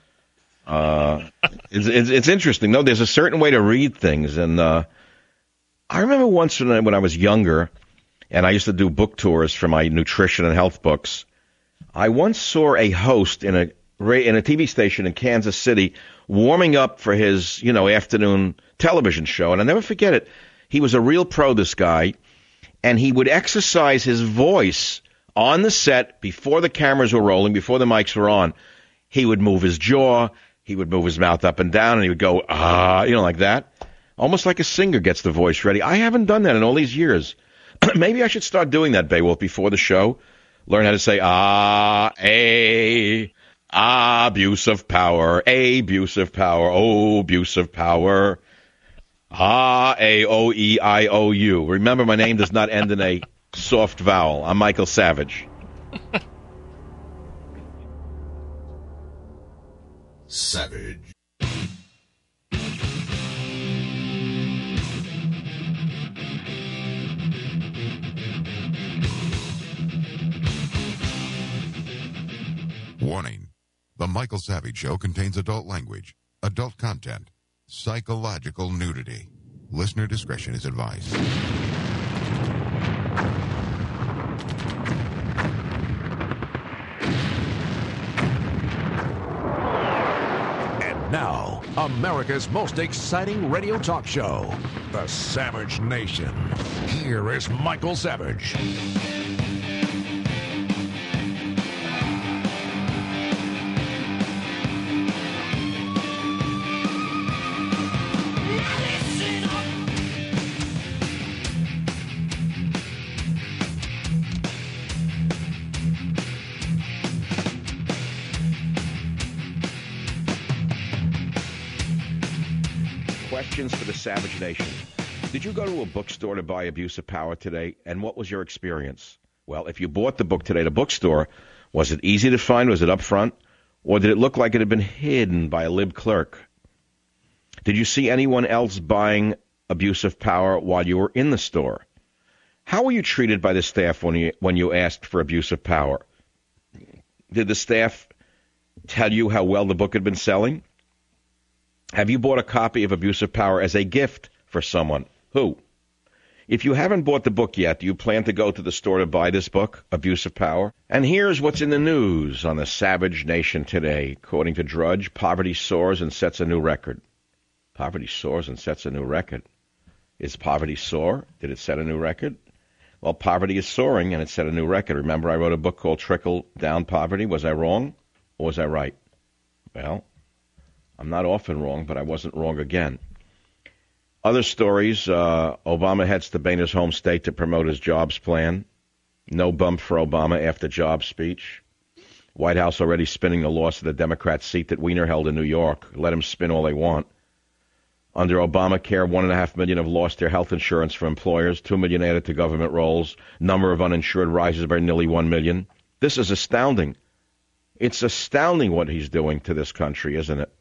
Uh, it's, it's, it's interesting. No, there's a certain way to read things. And uh, I remember once when I, when I was younger and I used to do book tours for my nutrition and health books, I once saw a host in a in a T V station in Kansas City warming up for his, you know, afternoon television show. And I'll never forget it. He was a real pro, this guy, and he would exercise his voice on the set before the cameras were rolling, before the mics were on. He would move his jaw, he would move his mouth up and down, and he would go, ah, you know, like that. Almost like a singer gets the voice ready. I haven't done that in all these years. Maybe I should start doing that, Beowulf, before the show. Learn how to say, ah, a, ah, abuse of power, a, abuse of power, oh, abuse of power. Ah, A, O, E, I, O, U. Remember, my name does not end in a soft vowel. I'm Michael Savage. Savage. Warning. The Michael Savage Show contains adult language, adult content, psychological nudity. Listener discretion is advised. And now, America's most exciting radio talk show, The Savage Nation. Here is Michael Savage. Questions for the Savage Nation. Did you go to a bookstore to buy Abuse of Power today, and what was your experience? Well, if you bought the book today at a bookstore, was it easy to find? Was it up front? Or did it look like it had been hidden by a lib clerk? Did you see anyone else buying Abuse of Power while you were in the store? How were you treated by the staff when you, when you asked for Abuse of Power? Did the staff tell you how well the book had been selling? Have you bought a copy of Abuse of Power as a gift for someone? Who? If you haven't bought the book yet, do you plan to go to the store to buy this book, Abuse of Power? And here's what's in the news on the Savage Nation today. According to Drudge, poverty soars and sets a new record. Poverty soars and sets a new record. Is poverty soar? Did it set a new record? Well, poverty is soaring and it set a new record. Remember I wrote a book called Trickle Down Poverty? Was I wrong or was I right? Well, I'm not often wrong, but I wasn't wrong again. Other stories, uh, Obama heads to Boehner's home state to promote his jobs plan. No bump for Obama after jobs speech. White House already spinning the loss of the Democrat seat that Weiner held in New York. Let them spin all they want. Under Obamacare, one and a half million have lost their health insurance for employers. Two million added to government rolls. Number of uninsured rises by nearly one million. This is astounding. It's astounding what he's doing to this country, isn't it?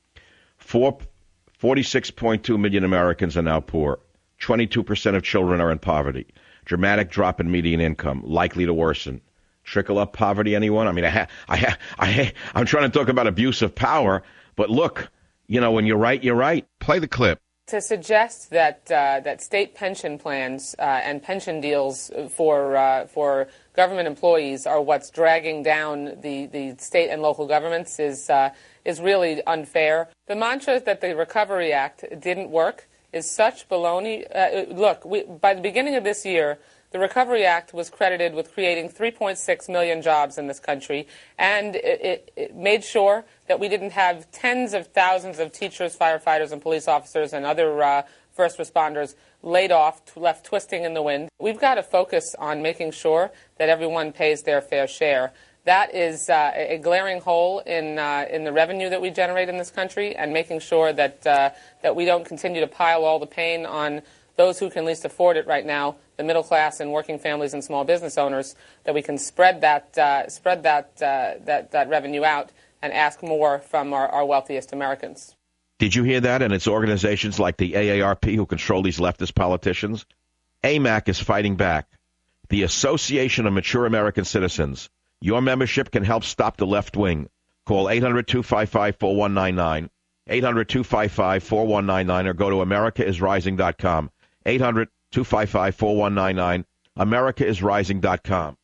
Four, forty-six point two million Americans are now poor. twenty-two percent of children are in poverty. Dramatic drop in median income, likely to worsen. Trickle up poverty, anyone? I mean, I ha- I ha- I ha- I'm trying to talk about abuse of power, but look, you know, when you're right, you're right. Play the clip. To suggest that uh, that state pension plans uh, and pension deals for uh, for government employees are what's dragging down the, the state and local governments is uh, is really unfair. The mantra that the Recovery Act didn't work is such baloney. Uh, look, we, by the beginning of this year, the Recovery Act was credited with creating three point six million jobs in this country, and it, it, it made sure that we didn't have tens of thousands of teachers, firefighters, and police officers and other uh, first responders laid off, left twisting in the wind. We've got to focus on making sure that everyone pays their fair share. That is uh, a glaring hole in uh, in the revenue that we generate in this country, and making sure that uh, that we don't continue to pile all the pain on those who can least afford it right now, the middle class and working families and small business owners, that we can spread that uh, spread that, uh, that that revenue out and ask more from our, our wealthiest Americans. Did you hear that? And it's organizations like the A A R P who control these leftist politicians. A M A C is fighting back. The Association of Mature American Citizens. Your membership can help stop the left wing. Call eight hundred, two five five, four one nine nine, eight hundred, two five five, four one nine nine, or go to america is rising dot com. eight hundred, two five five, four one nine nine, america is rising dot com.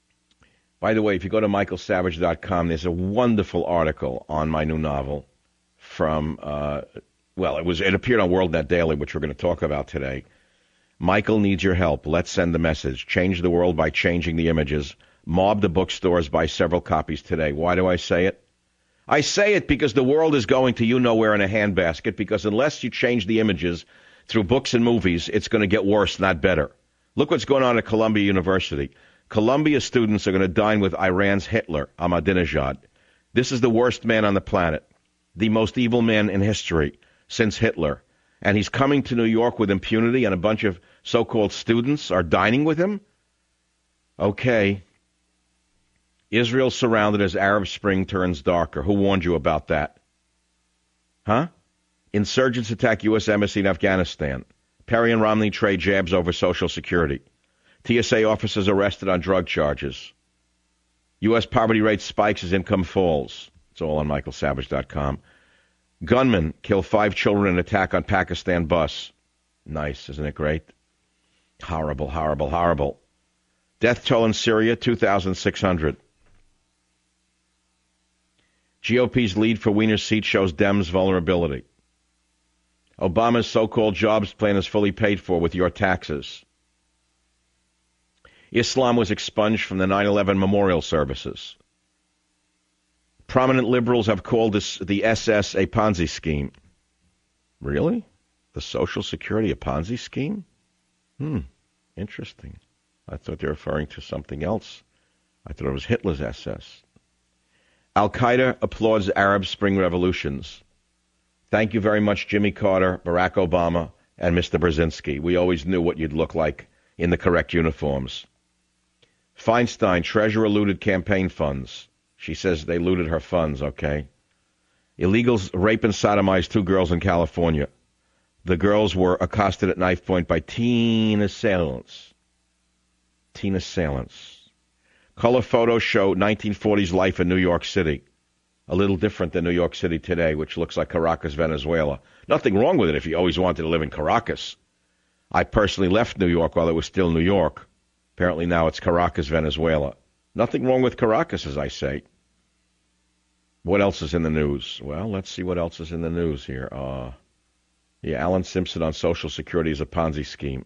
By the way, if you go to michael savage dot com, there's a wonderful article on my new novel from, uh, well, it was it appeared on WorldNet Daily, which we're going to talk about today. Michael needs your help. Let's send the message. Change the world by changing the images. Mob the bookstores, buy several copies today. Why do I say it? I say it because the world is going to you-nowhere in a handbasket, because unless you change the images through books and movies, it's going to get worse, not better. Look what's going on at Columbia University. Columbia students are going to dine with Iran's Hitler, Ahmadinejad. This is the worst man on the planet, the most evil man in history since Hitler. And he's coming to New York with impunity, and a bunch of so-called students are dining with him? Okay. Israel surrounded as Arab Spring turns darker. Who warned you about that? Huh? Insurgents attack U S Embassy in Afghanistan. Perry and Romney trade jabs over Social Security. T S A officers arrested on drug charges. U S poverty rate spikes as income falls. It's all on michael savage dot com. Gunmen kill five children in attack on Pakistan bus. Nice, isn't it great? Horrible, horrible, horrible. Death toll in Syria, two thousand six hundred. G O P's lead for Wiener's seat shows Dems' vulnerability. Obama's so-called jobs plan is fully paid for with your taxes. Islam was expunged from the nine eleven memorial services. Prominent liberals have called this, the S S a Ponzi scheme. Really? The Social Security a Ponzi scheme? Hmm, interesting. I thought they were referring to something else. I thought it was Hitler's S S. Al-Qaeda applauds Arab Spring revolutions. Thank you very much, Jimmy Carter, Barack Obama, and Mister Brzezinski. We always knew what you'd look like in the correct uniforms. Feinstein, treasurer looted campaign funds. She says they looted her funds, okay? Illegals rape and sodomize two girls in California. The girls were accosted at knife point by teen assailants. Teen assailants. Color photos show nineteen forties life in New York City. A little different than New York City today, which looks like Caracas, Venezuela. Nothing wrong with it if you always wanted to live in Caracas. I personally left New York while it was still New York. Apparently now it's Caracas, Venezuela. Nothing wrong with Caracas, as I say. What else is in the news? Well, let's see what else is in the news here. Uh, yeah, Alan Simpson on Social Security is a Ponzi scheme.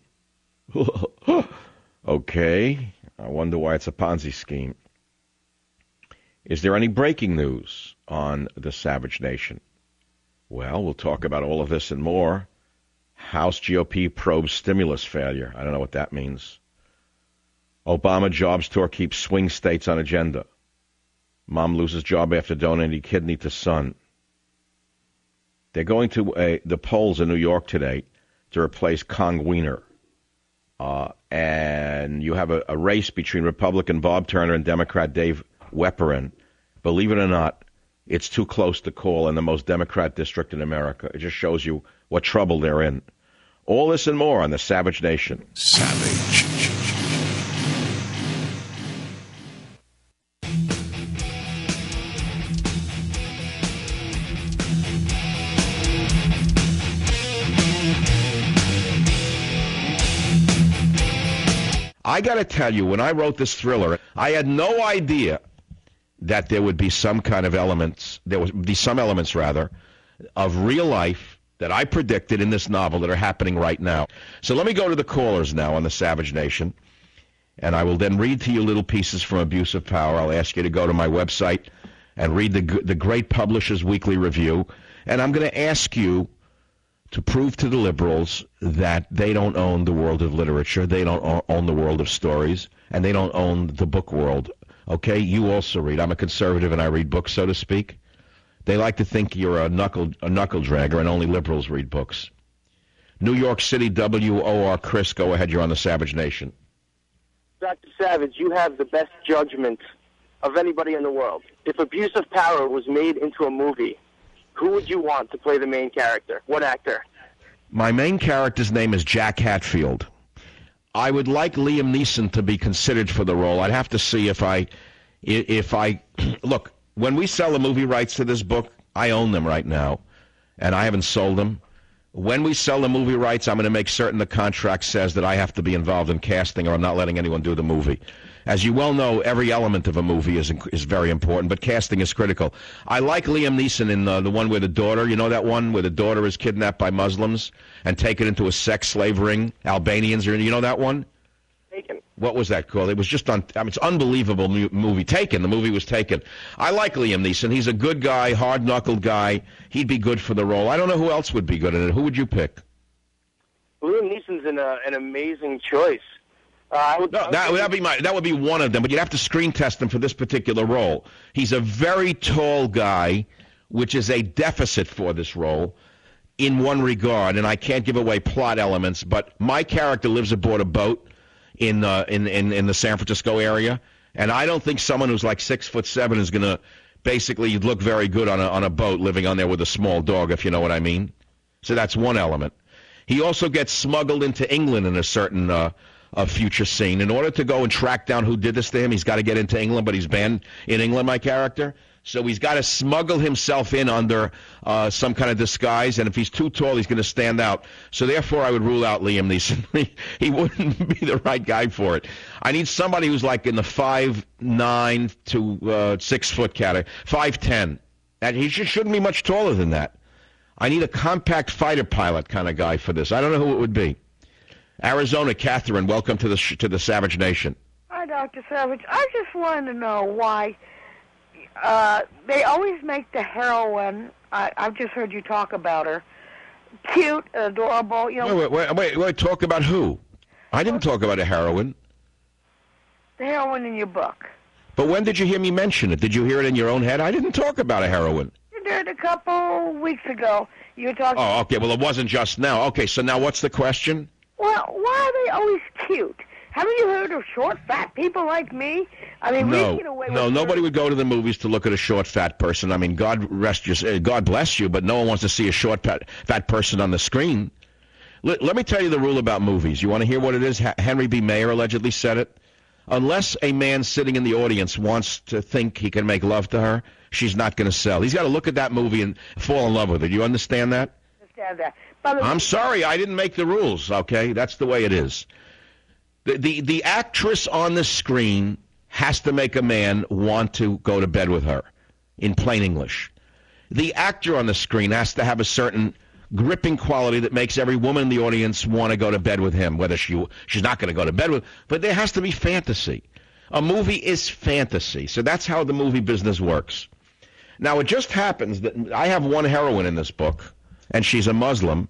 Okay. I wonder why it's a Ponzi scheme. Is there any breaking news on the Savage Nation? Well, we'll talk about all of this and more. House G O P probes stimulus failure. I don't know what that means. Obama jobs tour keeps swing states on agenda. Mom loses job after donating kidney to son. They're going to uh, the polls in New York today to replace Kong Wiener. Uh, and you have a, a race between Republican Bob Turner and Democrat Dave Wepperin. Believe it or not, it's too close to call in the most Democrat district in America. It just shows you what trouble they're in. All this and more on the Savage Nation. Savage. I got to tell you, when I wrote this thriller, I had no idea that there would be some kind of elements, there would be some elements, rather, of real life that I predicted in this novel that are happening right now. So let me go to the callers now on the Savage Nation, and I will then read to you little pieces from Abuse of Power. I'll ask you to go to my website and read the, the Great Publishers Weekly Review, and I'm going to ask you to prove to the liberals that they don't own the world of literature, they don't own the world of stories, and they don't own the book world. Okay? You also read. I'm a conservative and I read books, so to speak. They like to think you're a knuckle a knuckle dragger and only liberals read books. New York City, W O R Chris, go ahead. You're on the Savage Nation. Doctor Savage, you have the best judgment of anybody in the world. If Abuse of Power was made into a movie, who would you want to play the main character? What actor? My main character's name is Jack Hatfield. I would like Liam Neeson to be considered for the role. I'd have to see if I, if I, look, when we sell the movie rights to this book, I own them right now, and I haven't sold them. When we sell the movie rights, I'm going to make certain the contract says that I have to be involved in casting, or I'm not letting anyone do the movie. As you well know, every element of a movie is is very important, but casting is critical. I like Liam Neeson in the, the one where the daughter, you know that one where the daughter is kidnapped by Muslims and taken into a sex slave ring? Albanians, you know that one? Taken. What was that called? It was just on, I mean, it's an unbelievable mu- movie. Taken. The movie was Taken. I like Liam Neeson. He's a good guy, hard-knuckled guy. He'd be good for the role. I don't know who else would be good in it. Who would you pick? Liam Neeson's an, uh, an amazing choice. Uh, I would, no, that would be my. That would be one of them. But you'd have to screen test him for this particular role. He's a very tall guy, which is a deficit for this role, in one regard. And I can't give away plot elements, but my character lives aboard a boat in uh, in, in in the San Francisco area, and I don't think someone who's like six foot seven is going to basically look very good on a on a boat living on there with a small dog, if you know what I mean. So that's one element. He also gets smuggled into England in a certain uh, a future scene. In order to go and track down who did this to him, he's got to get into England, but he's banned in England, my character. So he's got to smuggle himself in under uh, some kind of disguise, and if he's too tall, he's going to stand out. So therefore, I would rule out Liam Neeson. He wouldn't be the right guy for it. I need somebody who's like in the five nine to uh, six foot category, five ten, and he should, shouldn't be much taller than that. I need a compact fighter pilot kind of guy for this. I don't know who it would be. Arizona, Catherine, welcome to the sh- to the Savage Nation. Hi, Doctor Savage. I just wanted to know why uh, they always make the heroine. I, I've just heard you talk about her. Cute, adorable. You know. Wait, wait, wait, wait. Talk about who? I didn't talk about a heroine. The heroine in your book. But when did you hear me mention it? Did you hear it in your own head? I didn't talk about a heroine. You did a couple weeks ago. You were talking. Oh, okay. Well, it wasn't just now. Okay, so now what's the question? Well, why are they always cute? Haven't you heard of short, fat people like me? I mean, we no, get away no, with nobody would go to the movies to look at a short, fat person. I mean, God rest you, God bless you, but no one wants to see a short, fat, fat person on the screen. Let, let me tell you the rule about movies. You want to hear what it is? H- Henry B. Mayer allegedly said it. Unless a man sitting in the audience wants to think he can make love to her, she's not going to sell. He's got to look at that movie and fall in love with it. You understand that? Understand that. By the I'm sorry, I didn't make the rules, okay? That's the way it is. The, the the actress on the screen has to make a man want to go to bed with her, in plain English. The actor on the screen has to have a certain gripping quality that makes every woman in the audience want to go to bed with him, whether she she's not going to go to bed with, but there has to be fantasy. A movie is fantasy, so that's how the movie business works. Now, it just happens that I have one heroine in this book, and she's a Muslim,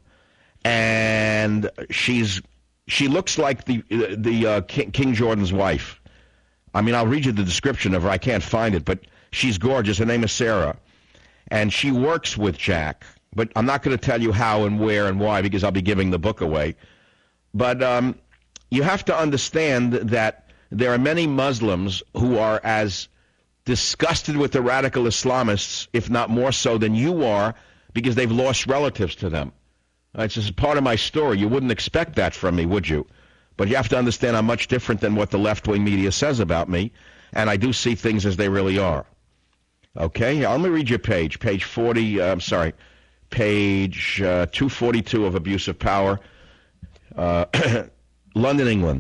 and she's she looks like the the uh, King, King Jordan's wife. I mean, I'll read you the description of her. I can't find it, but she's gorgeous. Her name is Sarah, and she works with Jack. But I'm not going to tell you how and where and why because I'll be giving the book away. But um, you have to understand that there are many Muslims who are as disgusted with the radical Islamists, if not more so than you are, because they've lost relatives to them. It's just part of my story. You wouldn't expect that from me, would you? But you have to understand I'm much different than what the left-wing media says about me, and I do see things as they really are. Okay? Let me read you a page. Page forty, uh, I'm sorry, page uh, two forty-two of Abuse of Power. Uh, London, England.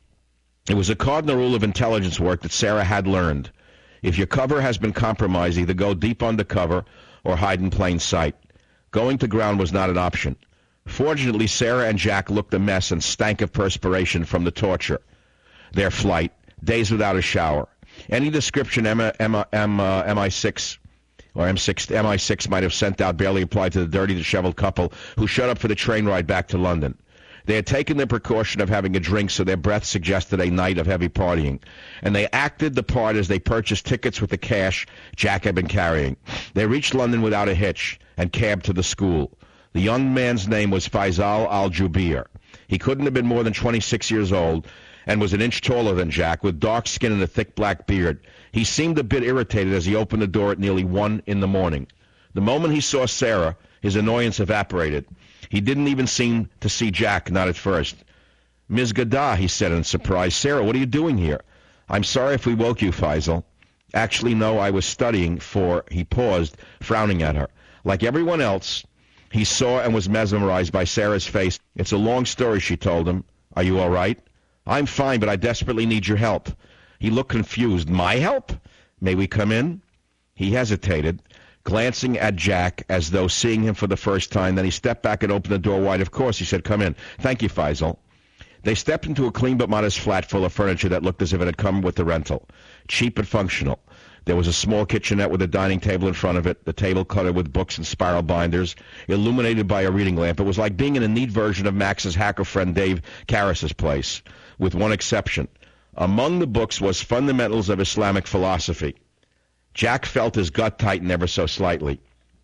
It was a cardinal rule of intelligence work that Sarah had learned. If your cover has been compromised, either go deep undercover or hide in plain sight. Going to ground was not an option. Fortunately, Sarah and Jack looked a mess and stank of perspiration from the torture. Their flight, days without a shower. Any description M, M, M, uh, M I six or M six, M I six might have sent out barely applied to the dirty, disheveled couple who showed up for the train ride back to London. They had taken the precaution of having a drink, so their breath suggested a night of heavy partying. And they acted the part as they purchased tickets with the cash Jack had been carrying. They reached London without a hitch and cabbed to the school. The young man's name was Faisal Al-Jubeir. He couldn't have been more than twenty-six years old and was an inch taller than Jack, with dark skin and a thick black beard. He seemed a bit irritated as he opened the door at nearly one in the morning. The moment he saw Sarah, his annoyance evaporated. He didn't even seem to see Jack, not at first. Miz Gaddah, he said in surprise. Sarah, what are you doing here? I'm sorry if we woke you, Faisal. Actually, no, I was studying for, he paused, frowning at her. Like everyone else, he saw and was mesmerized by Sarah's face. It's a long story, she told him. Are you all right? I'm fine, but I desperately need your help. He looked confused. My help? May we come in? He hesitated, glancing at Jack as though seeing him for the first time. Then he stepped back and opened the door wide. Of course, he said, come in. Thank you, Faisal. They stepped into a clean but modest flat full of furniture that looked as if it had come with the rental. Cheap but functional. There was a small kitchenette with a dining table in front of it, the table cluttered with books and spiral binders, illuminated by a reading lamp. It was like being in a neat version of Max's hacker friend Dave Karras's place, with one exception. Among the books was Fundamentals of Islamic Philosophy. Jack felt his gut tighten ever so slightly.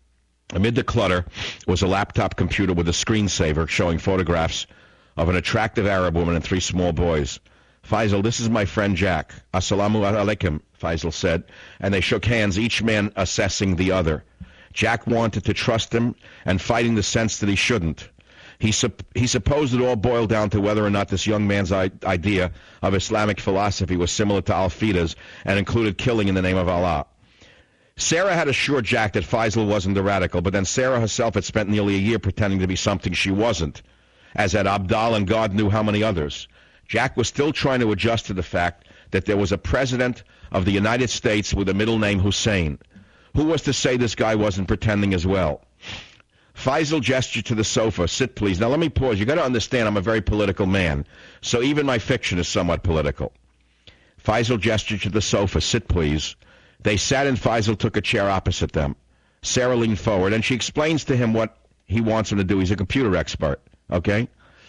Amid the clutter was a laptop computer with a screensaver showing photographs of an attractive Arab woman and three small boys. Faisal, this is my friend Jack. Assalamu alaikum, Faisal said, and they shook hands, each man assessing the other. Jack wanted to trust him and fighting the sense that he shouldn't. He, sup- he supposed it all boiled down to whether or not this young man's I- idea of Islamic philosophy was similar to Al-Fida's and included killing in the name of Allah. Sarah had assured Jack that Faisal wasn't the radical, but then Sarah herself had spent nearly a year pretending to be something she wasn't, as had Abdal and God knew how many others. Jack was still trying to adjust to the fact that there was a president of the United States with a middle name Hussein. Who was to say this guy wasn't pretending as well? Faisal gestured to the sofa. Sit, please. Now, let me pause. You've got to understand I'm a very political man, so even my fiction is somewhat political. Faisal gestured to the sofa. Sit, please. They sat and Faisal took a chair opposite them. Sarah leaned forward, and she explains to him what he wants him to do. He's a computer expert, okay?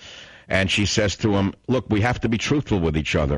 And she says to him, look, we have to be truthful with each other.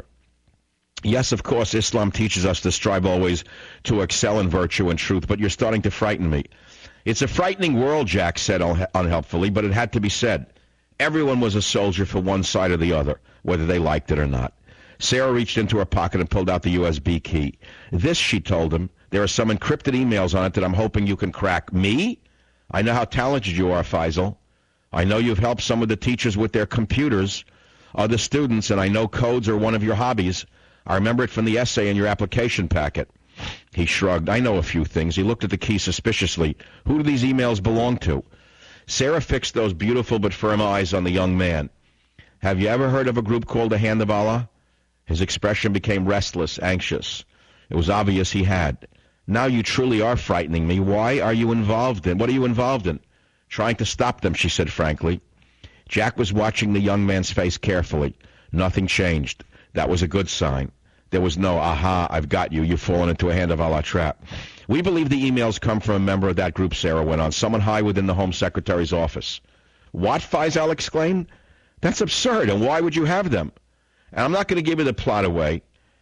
Yes, of course, Islam teaches us to strive always to excel in virtue and truth, but you're starting to frighten me. It's a frightening world, Jack said un- unhelpfully, but it had to be said. Everyone was a soldier for one side or the other, whether they liked it or not. Sarah reached into her pocket and pulled out the U S B key. This, she told him, there are some encrypted emails on it that I'm hoping you can crack. Me? I know how talented you are, Faisal. I know you've helped some of the teachers with their computers, other students, and I know codes are one of your hobbies. I remember it from the essay in your application packet. He shrugged. I know a few things. He looked at the key suspiciously. Who do these emails belong to? Sarah fixed those beautiful but firm eyes on the young man. Have you ever heard of a group called the Hand of Allah? His expression became restless, anxious. It was obvious he had. Now you truly are frightening me. Why are you involved in? What are you involved in? Trying to stop them, she said frankly. Jack was watching the young man's face carefully. Nothing changed. That was a good sign. There was no, aha, I've got you, you've fallen into a Hand of Allah trap. We believe the emails come from a member of that group, Sarah went on, someone high within the Home Secretary's office. What? Faisal exclaimed. That's absurd, and why would you have them? And I'm not going to give you the plot away.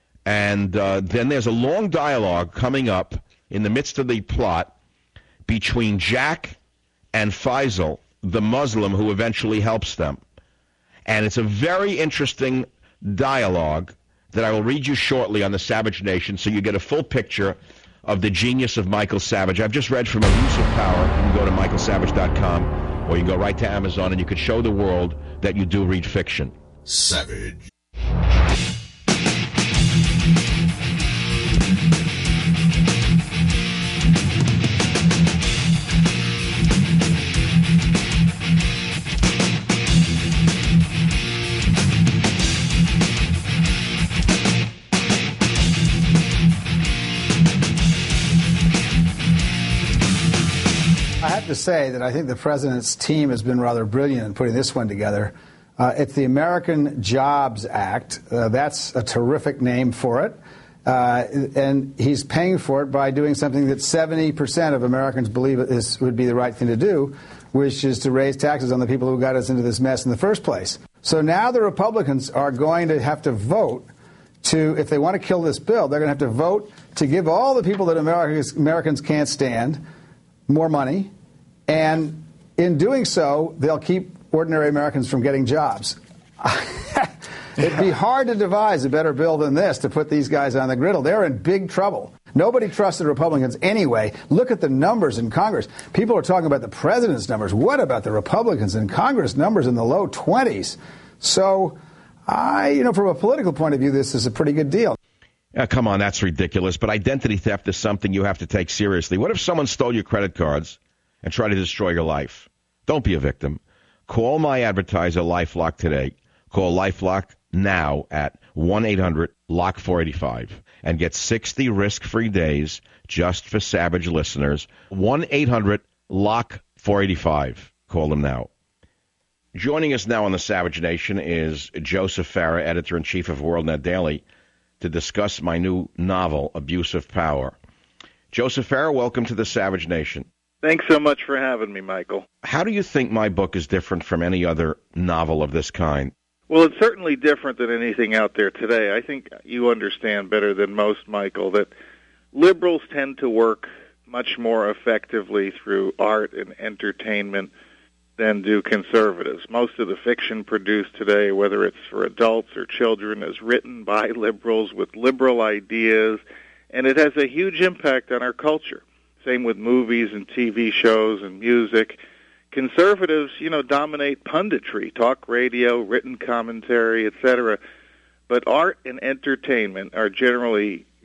And uh, then there's a long dialogue coming up in the midst of the plot between Jack and Faisal, the Muslim who eventually helps them. And it's a very interesting dialogue that I will read you shortly on the Savage Nation so you get a full picture of the genius of Michael Savage. I've just read from Abuse of Power. You can go to michael savage dot com or you can go right to Amazon and you can show the world that you do read fiction. Savage. I have to say that I think the president's team has been rather brilliant in putting this one together. Uh, it's the American Jobs Act. Uh, that's a terrific name for it. Uh, and he's paying for it by doing something that seventy percent of Americans believe is, would be the right thing to do, which is to raise taxes on the people who got us into this mess in the first place. So now the Republicans are going to have to vote to, if they want to kill this bill, they're going to have to vote to give all the people that Americans, Americans can't stand more money, and in doing so, they'll keep ordinary Americans from getting jobs. It'd be hard to devise a better bill than this to put these guys on the griddle. They're in big trouble. Nobody trusts the Republicans anyway. Look at the numbers in Congress. People are talking about the president's numbers. What about the Republicans in Congress? Numbers in the low twenties. So, I, you know, from a political point of view, this is a pretty good deal. Uh, come on, that's ridiculous. But identity theft is something you have to take seriously. What if someone stole your credit cards and tried to destroy your life? Don't be a victim. Call my advertiser, LifeLock, today. Call LifeLock now at one eight hundred lock four eight five and get sixty risk-free days just for Savage listeners. one eight hundred lock four eight five. Call them now. Joining us now on the Savage Nation is Joseph Farah, editor-in-chief of WorldNet Daily, to discuss my new novel, Abuse of Power. Joseph Farah, welcome to the Savage Nation. Thanks so much for having me, Michael. How do you think my book is different from any other novel of this kind? Well, it's certainly different than anything out there today. I think you understand better than most, Michael, that liberals tend to work much more effectively through art and entertainment than do conservatives. Most of the fiction produced today, whether it's for adults or children, is written by liberals with liberal ideas, and it has a huge impact on our culture. Same with movies and T V shows and music. Conservatives, you know, dominate punditry, talk radio, written commentary, et cetera. But art and entertainment are generally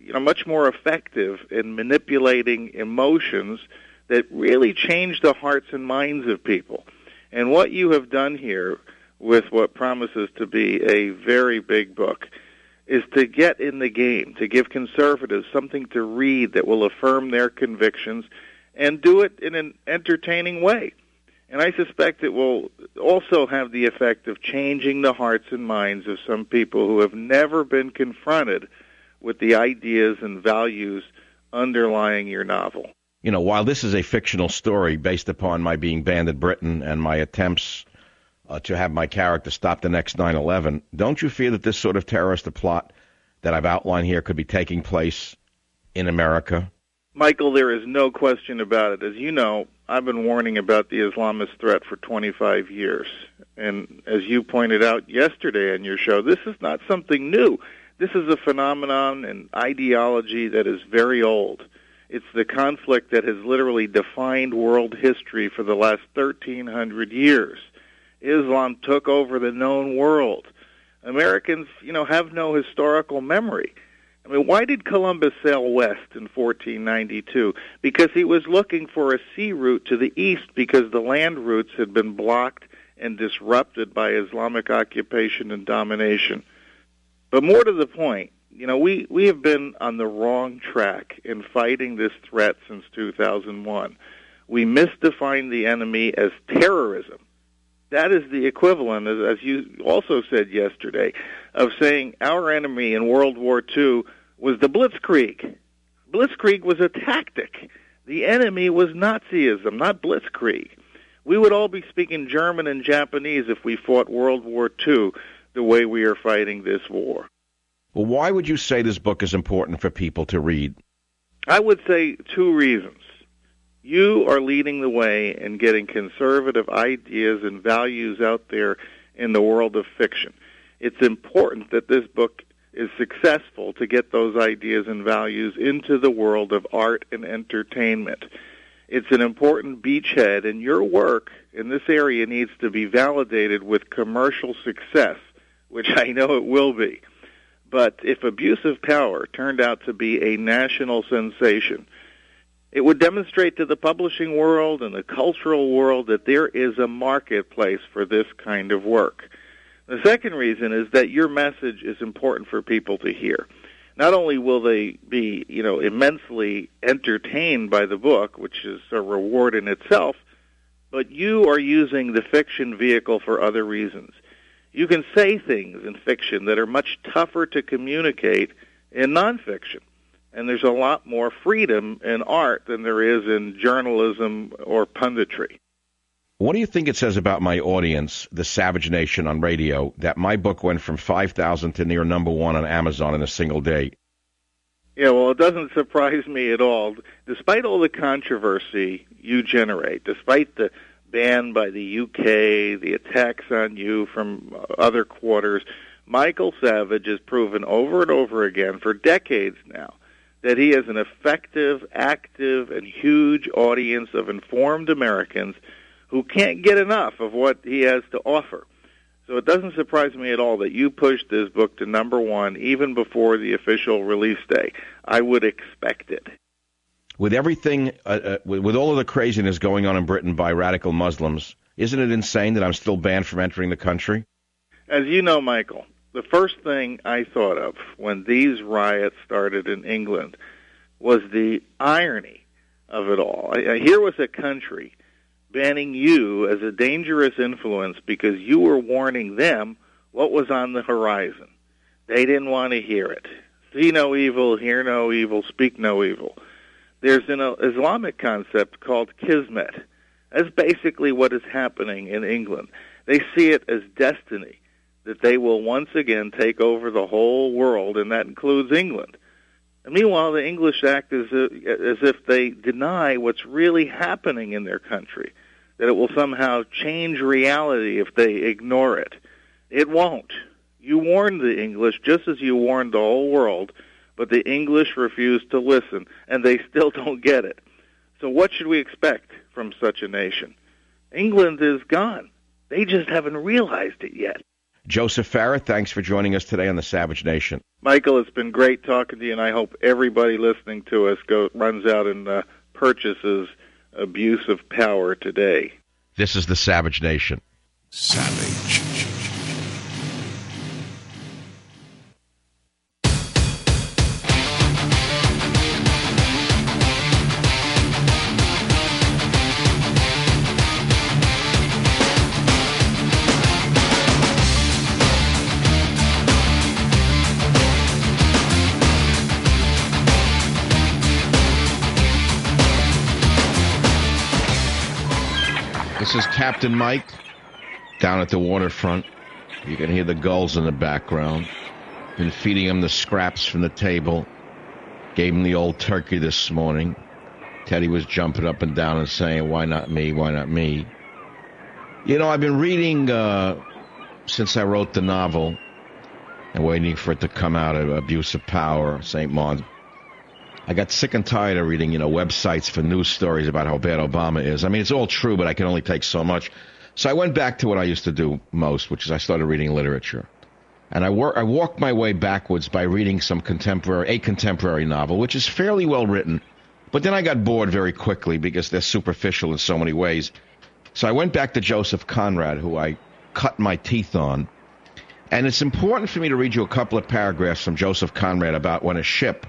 you know, much more effective in manipulating emotions that really change the hearts and minds of people. And what you have done here with what promises to be a very big book is to get in the game, to give conservatives something to read that will affirm their convictions and do it in an entertaining way. And I suspect it will also have the effect of changing the hearts and minds of some people who have never been confronted with the ideas and values underlying your novel. You know, while this is a fictional story based upon my being banned in Britain and my attempts uh, to have my character stop the next nine eleven, don't you fear that this sort of terrorist plot that I've outlined here could be taking place in America? Michael, there is no question about it. As you know, I've been warning about the Islamist threat for twenty-five years. And as you pointed out yesterday on your show, this is not something new. This is a phenomenon and ideology that is very old. It's the conflict that has literally defined world history for the last thirteen hundred years. Islam took over the known world. Americans, you know, have no historical memory. I mean, why did Columbus sail west in fourteen ninety-two? Because he was looking for a sea route to the east because the land routes had been blocked and disrupted by Islamic occupation and domination. But more to the point, you know, we, we have been on the wrong track in fighting this threat since two thousand one. We misdefined the enemy as terrorism. That is the equivalent, as, as you also said yesterday, of saying our enemy in World War Two was the Blitzkrieg. Blitzkrieg was a tactic. The enemy was Nazism, not Blitzkrieg. We would all be speaking German and Japanese if we fought World War Two the way we are fighting this war. Well, why would you say this book is important for people to read? I would say two reasons. You are leading the way in getting conservative ideas and values out there in the world of fiction. It's important that this book is successful to get those ideas and values into the world of art and entertainment. It's an important beachhead, and your work in this area needs to be validated with commercial success, which I know it will be. But if Abuse of Power turned out to be a national sensation, it would demonstrate to the publishing world and the cultural world that there is a marketplace for this kind of work. The second reason is that your message is important for people to hear. Not only will they be, you know, immensely entertained by the book, which is a reward in itself, but you are using the fiction vehicle for other reasons. You can say things in fiction that are much tougher to communicate in nonfiction. And there's a lot more freedom in art than there is in journalism or punditry. What do you think it says about my audience, the Savage Nation on radio, that my book went from five thousand to near number one on Amazon in a single day? Yeah, well, it doesn't surprise me at all. Despite all the controversy you generate, despite the ban by the U K, the attacks on you from other quarters, Michael Savage has proven over and over again for decades now that he has an effective, active, and huge audience of informed Americans who can't get enough of what he has to offer. So it doesn't surprise me at all that you pushed this book to number one even before the official release day. I would expect it. With everything, uh, uh, with, with all of the craziness going on in Britain by radical Muslims, isn't it insane that I'm still banned from entering the country? As you know, Michael, the first thing I thought of when these riots started in England was the irony of it all. I, I, here was a country banning you as a dangerous influence because you were warning them what was on the horizon. They didn't want to hear it. See no evil, hear no evil, speak no evil. There's an Islamic concept called Kismet. That's basically what is happening in England. They see it as destiny, that they will once again take over the whole world, and that includes England. And meanwhile, the English act as, as if they deny what's really happening in their country, that it will somehow change reality if they ignore it. It won't. You warned the English just as you warned the whole world, but the English refuse to listen, and they still don't get it. So what should we expect from such a nation? England is gone. They just haven't realized it yet. Joseph Farah, thanks for joining us today on the Savage Nation. Michael, it's been great talking to you, and I hope everybody listening to us go runs out and uh, purchases Abuse of Power today. This is the Savage Nation. Savage. This is Captain Mike down at the waterfront. You can hear the gulls in the background. Been feeding him the scraps from the table. Gave him the old turkey this morning. Teddy was jumping up and down and saying, why not me, why not me? You know, I've been reading uh, since I wrote the novel and waiting for it to come out of Abuse of Power, Saint Maud. I got sick and tired of reading, you know, websites for news stories about how bad Obama is. I mean, it's all true, but I can only take so much. So I went back to what I used to do most, which is I started reading literature. And I, wor- I walked my way backwards by reading some contemporary, a contemporary novel, which is fairly well written. But then I got bored very quickly because they're superficial in so many ways. So I went back to Joseph Conrad, who I cut my teeth on. And it's important for me to read you a couple of paragraphs from Joseph Conrad about when a ship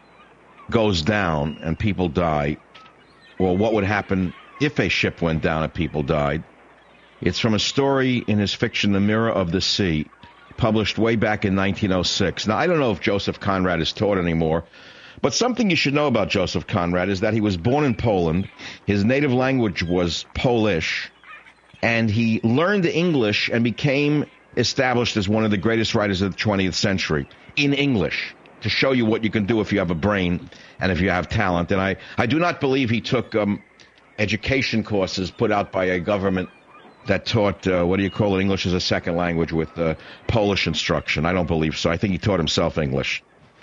goes down and people die, or what would happen if a ship went down and people died. It's from a story in his fiction, The Mirror of the Sea, published way back in nineteen oh six. Now, I don't know if Joseph Conrad is taught anymore, but something you should know about Joseph Conrad is that he was born in Poland. His native language was Polish, and he learned English and became established as one of the greatest writers of the twentieth century in English, to show you what you can do if you have a brain and if you have talent. And I, I do not believe he took um, education courses put out by a government that taught, uh, what do you call it, English as a second language with uh, Polish instruction. I don't believe so. I think he taught himself English.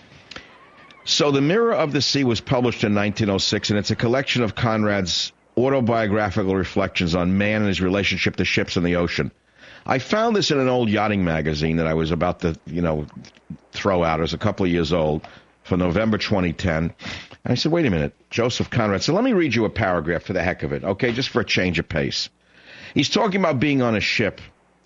So The Mirror of the Sea was published in nineteen oh six, and it's a collection of Conrad's autobiographical reflections on man and his relationship to ships in the ocean. I found this in an old yachting magazine that I was about to, you know, throw out. It was a couple of years old, for November twenty ten. And I said, wait a minute, Joseph Conrad. So let me read you a paragraph for the heck of it, okay, just for a change of pace. He's talking about being on a ship,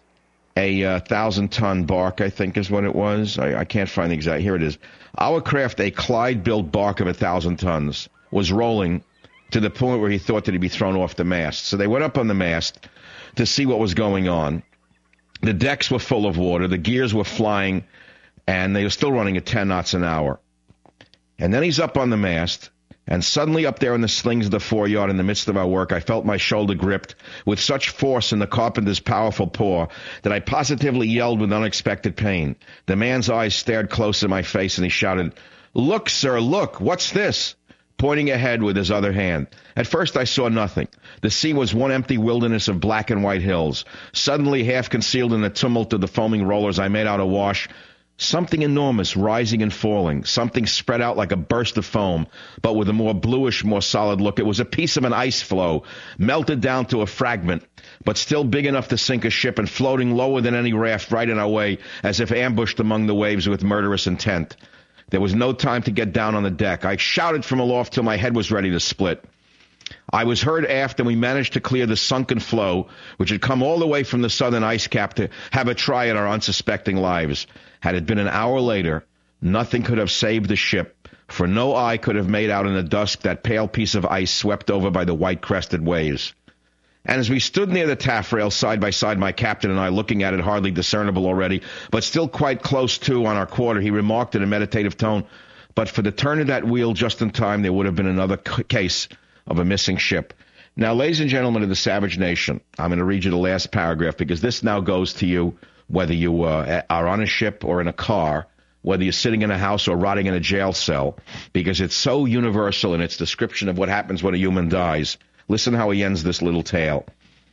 a uh, thousand-ton bark, I think is what it was. I, I can't find the exact. Here it is. Our craft, a Clyde-built bark of a thousand tons, was rolling to the point where he thought that he'd be thrown off the mast. So they went up on the mast to see what was going on. The decks were full of water, the gears were flying, and they were still running at ten knots an hour. And then he's up on the mast, and suddenly up there in the slings of the foreyard in the midst of our work, I felt my shoulder gripped with such force in the carpenter's powerful paw that I positively yelled with unexpected pain. The man's eyes stared close in my face, and he shouted, "Look, sir, look, what's this?" pointing ahead with his other hand. At first I saw nothing. The sea was one empty wilderness of black and white hills. Suddenly, half concealed in the tumult of the foaming rollers, I made out awash something enormous rising and falling, something spread out like a burst of foam, but with a more bluish, more solid look. It was a piece of an ice floe, melted down to a fragment, but still big enough to sink a ship and floating lower than any raft right in our way, as if ambushed among the waves with murderous intent. There was no time to get down on the deck. I shouted from aloft till my head was ready to split. I was heard aft, and we managed to clear the sunken floe, which had come all the way from the southern ice cap to have a try at our unsuspecting lives. Had it been an hour later, nothing could have saved the ship, for no eye could have made out in the dusk that pale piece of ice swept over by the white-crested waves. And as we stood near the taffrail, side by side, my captain and I, looking at it hardly discernible already, but still quite close to on our quarter, he remarked in a meditative tone, "But for the turn of that wheel just in time, there would have been another c- case of a missing ship." Now, ladies and gentlemen of the Savage Nation, I'm going to read you the last paragraph, because this now goes to you, whether you uh, are on a ship or in a car, whether you're sitting in a house or rotting in a jail cell, because it's so universal in its description of what happens when a human dies. Listen how he ends this little tale.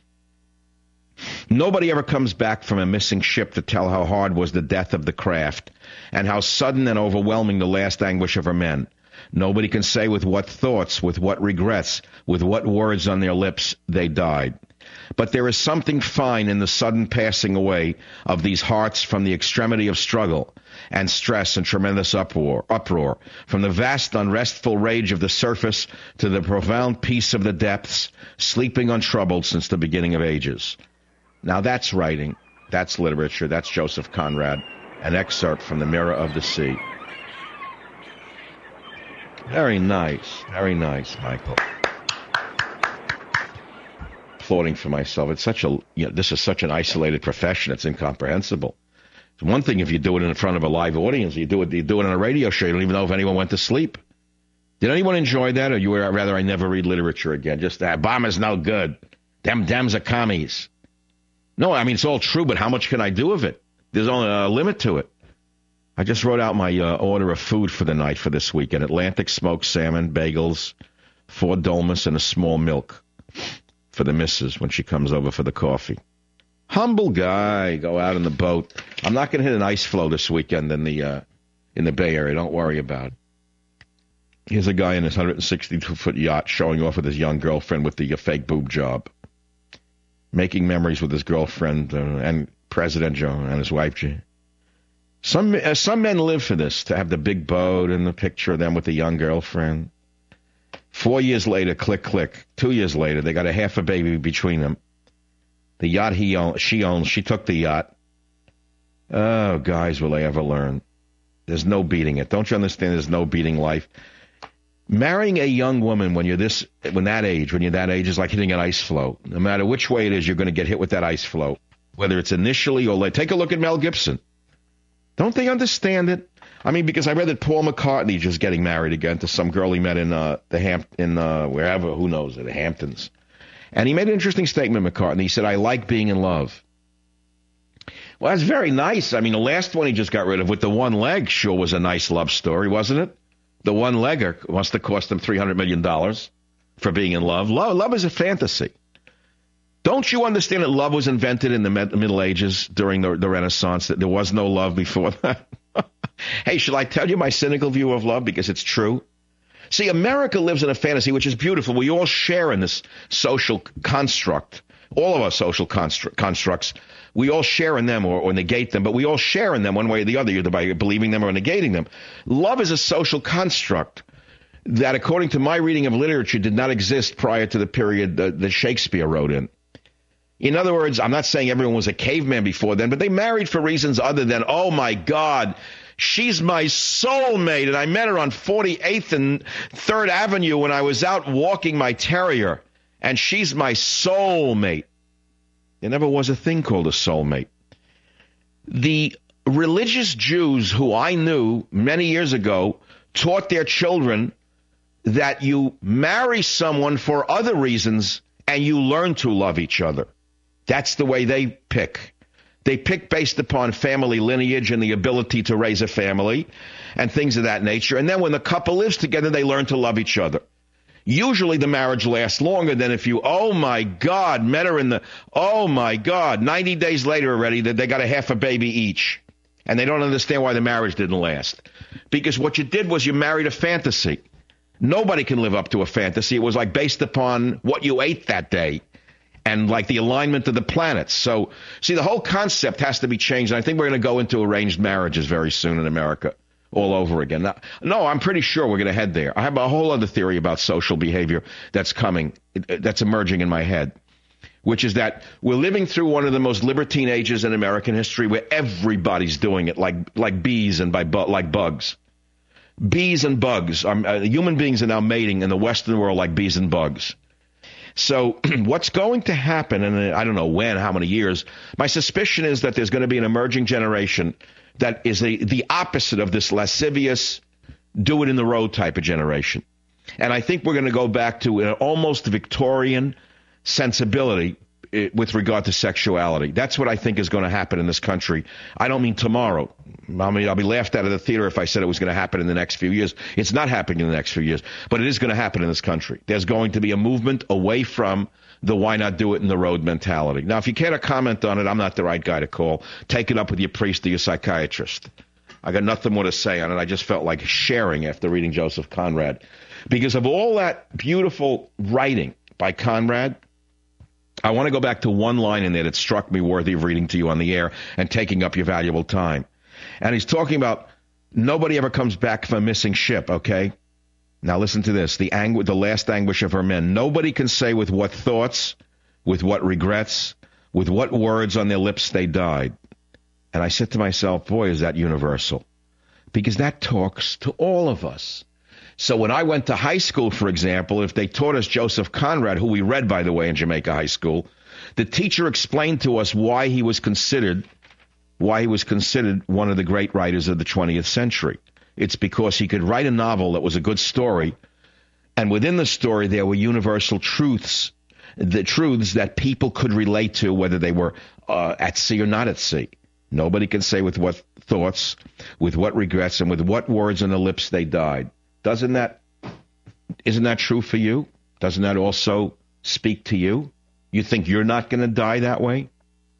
Nobody ever comes back from a missing ship to tell how hard was the death of the craft, and how sudden and overwhelming the last anguish of her men. Nobody can say with what thoughts, with what regrets, with what words on their lips they died. But there is something fine in the sudden passing away of these hearts from the extremity of struggle and stress and tremendous uproar, uproar, from the vast unrestful rage of the surface to the profound peace of the depths, sleeping untroubled since the beginning of ages. Now that's writing, that's literature, that's Joseph Conrad, an excerpt from The Mirror of the Sea. Very nice, very nice, Michael. Applauding for myself. It's such a, you know, this is such an isolated profession. It's incomprehensible. It's one thing if you do it in front of a live audience. You do it, you do it on a radio show. You don't even know if anyone went to sleep. Did anyone enjoy that, or you were rather I never read literature again? Just that Obama's no good. Them Dems are commies. No, I mean it's all true, but how much can I do of it? There's only a limit to it. I just wrote out my uh, order of food for the night for this weekend: Atlantic smoked salmon, bagels, four dolmas, and a small milk for the missus when she comes over for the coffee. Humble guy, go out in the boat. I'm not going to hit an ice floe this weekend in the uh, in the Bay Area. Don't worry about it. Here's a guy in his one hundred sixty-two foot yacht showing off with his young girlfriend with the uh, fake boob job, making memories with his girlfriend uh, and President Joe and his wife. Some uh, some men live for this, to have the big boat and the picture of them with the young girlfriend. Four years later, click, click. Two years later, they got a half a baby between them. The yacht he own, she owns, she took the yacht. Oh, guys, will they ever learn? There's no beating it. Don't you understand there's no beating life? Marrying a young woman when you're this, when that age, when you're that age, is like hitting an ice floe. No matter which way it is, you're going to get hit with that ice floe, whether it's initially or later. Take a look at Mel Gibson. Don't they understand it? I mean, because I read that Paul McCartney just getting married again to some girl he met in uh, the Ham in uh, wherever, who knows, the Hamptons. And he made an interesting statement, McCartney. He said, I like being in love. Well, that's very nice. I mean, the last one he just got rid of with the one leg sure was a nice love story, wasn't it? The one-legger must have cost him three hundred million dollars for being in love. Love, love is a fantasy. Don't you understand that love was invented in the Middle Ages during the, the Renaissance, that there was no love before that? Hey, shall I tell you my cynical view of love? Because it's true. See, America lives in a fantasy, which is beautiful. We all share in this social construct. All of our social constru- constructs, we all share in them or, or negate them, but we all share in them one way or the other, either by believing them or negating them. Love is a social construct that, according to my reading of literature, did not exist prior to the period that, that Shakespeare wrote in. In other words, I'm not saying everyone was a caveman before then, but they married for reasons other than, oh, my God, she's my soulmate, and I met her on forty-eighth and third Avenue when I was out walking my terrier, and she's my soulmate. There never was a thing called a soulmate. The religious Jews who I knew many years ago taught their children that you marry someone for other reasons and you learn to love each other. That's the way they pick. They pick based upon family lineage and the ability to raise a family and things of that nature. And then when the couple lives together, they learn to love each other. Usually the marriage lasts longer than if you, oh, my God, met her in the, oh, my God, ninety days later already, that they got a half a baby each. And they don't understand why the marriage didn't last. Because what you did was you married a fantasy. Nobody can live up to a fantasy. It was like based upon what you ate that day and like the alignment of the planets. So, see, the whole concept has to be changed. And I think we're going to go into arranged marriages very soon in America all over again. Now, no, I'm pretty sure we're going to head there. I have a whole other theory about social behavior that's coming, that's emerging in my head, which is that we're living through one of the most libertine ages in American history where everybody's doing it like like bees and by bu- like bugs. Bees and bugs. Um, uh, human beings are now mating in the Western world like bees and bugs. So what's going to happen, and I don't know when, how many years, my suspicion is that there's going to be an emerging generation that is a, the opposite of this lascivious, do-it-in-the-road type of generation. And I think we're going to go back to an almost Victorian sensibility with regard to sexuality. That's what I think is going to happen in this country. I don't mean tomorrow. I mean, I'll be laughed out of the theater if I said it was going to happen in the next few years. It's not happening in the next few years, but it is going to happen in this country. There's going to be a movement away from the why not do it in the road mentality. Now, if you care to comment on it, I'm not the right guy to call. Take it up with your priest or your psychiatrist. I got nothing more to say on it. I just felt like sharing after reading Joseph Conrad. Because of all that beautiful writing by Conrad, I want to go back to one line in there that struck me worthy of reading to you on the air and taking up your valuable time. And he's talking about nobody ever comes back from a missing ship, okay? Now listen to this, the angu- the last anguish of her men. Nobody can say with what thoughts, with what regrets, with what words on their lips they died. And I said to myself, boy, is that universal. Because that talks to all of us. So when I went to high school, for example, if they taught us Joseph Conrad, who we read, by the way, in Jamaica High School, the teacher explained to us why he was considered, why he was considered one of the great writers of the twentieth century. It's because he could write a novel that was a good story, and within the story there were universal truths, the truths that people could relate to, whether they were uh, at sea or not at sea. Nobody can say with what thoughts, with what regrets, and with what words on the lips they died. Doesn't that, isn't that true for you? Doesn't that also speak to you? You think you're not going to die that way?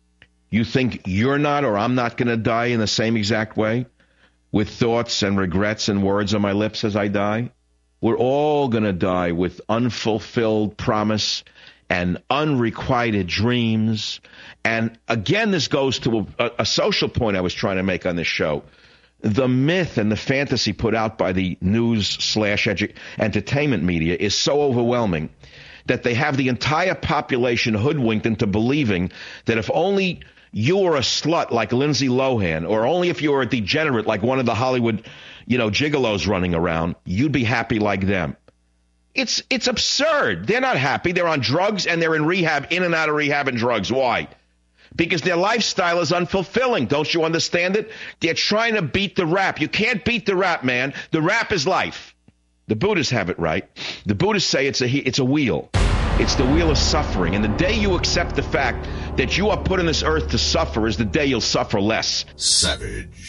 You think you're not, or I'm not going to die in the same exact way, with thoughts and regrets and words on my lips as I die? We're all going to die with unfulfilled promise and unrequited dreams. And again, this goes to a, a social point I was trying to make on this show. The myth and the fantasy put out by the news slash edu- entertainment media is so overwhelming that they have the entire population hoodwinked into believing that if only you were a slut like Lindsay Lohan, or only if you were a degenerate like one of the Hollywood, you know, gigolos running around, you'd be happy like them. It's it's absurd. They're not happy. They're on drugs and they're in rehab, in and out of rehab and drugs. Why? Because their lifestyle is unfulfilling. Don't you understand it? They're trying to beat the rap. You can't beat the rap, man. The rap is life. The Buddhists have it right. The Buddhists say it's a it's a wheel. It's the wheel of suffering. And the day you accept the fact that you are put on this earth to suffer is the day you'll suffer less. Savage.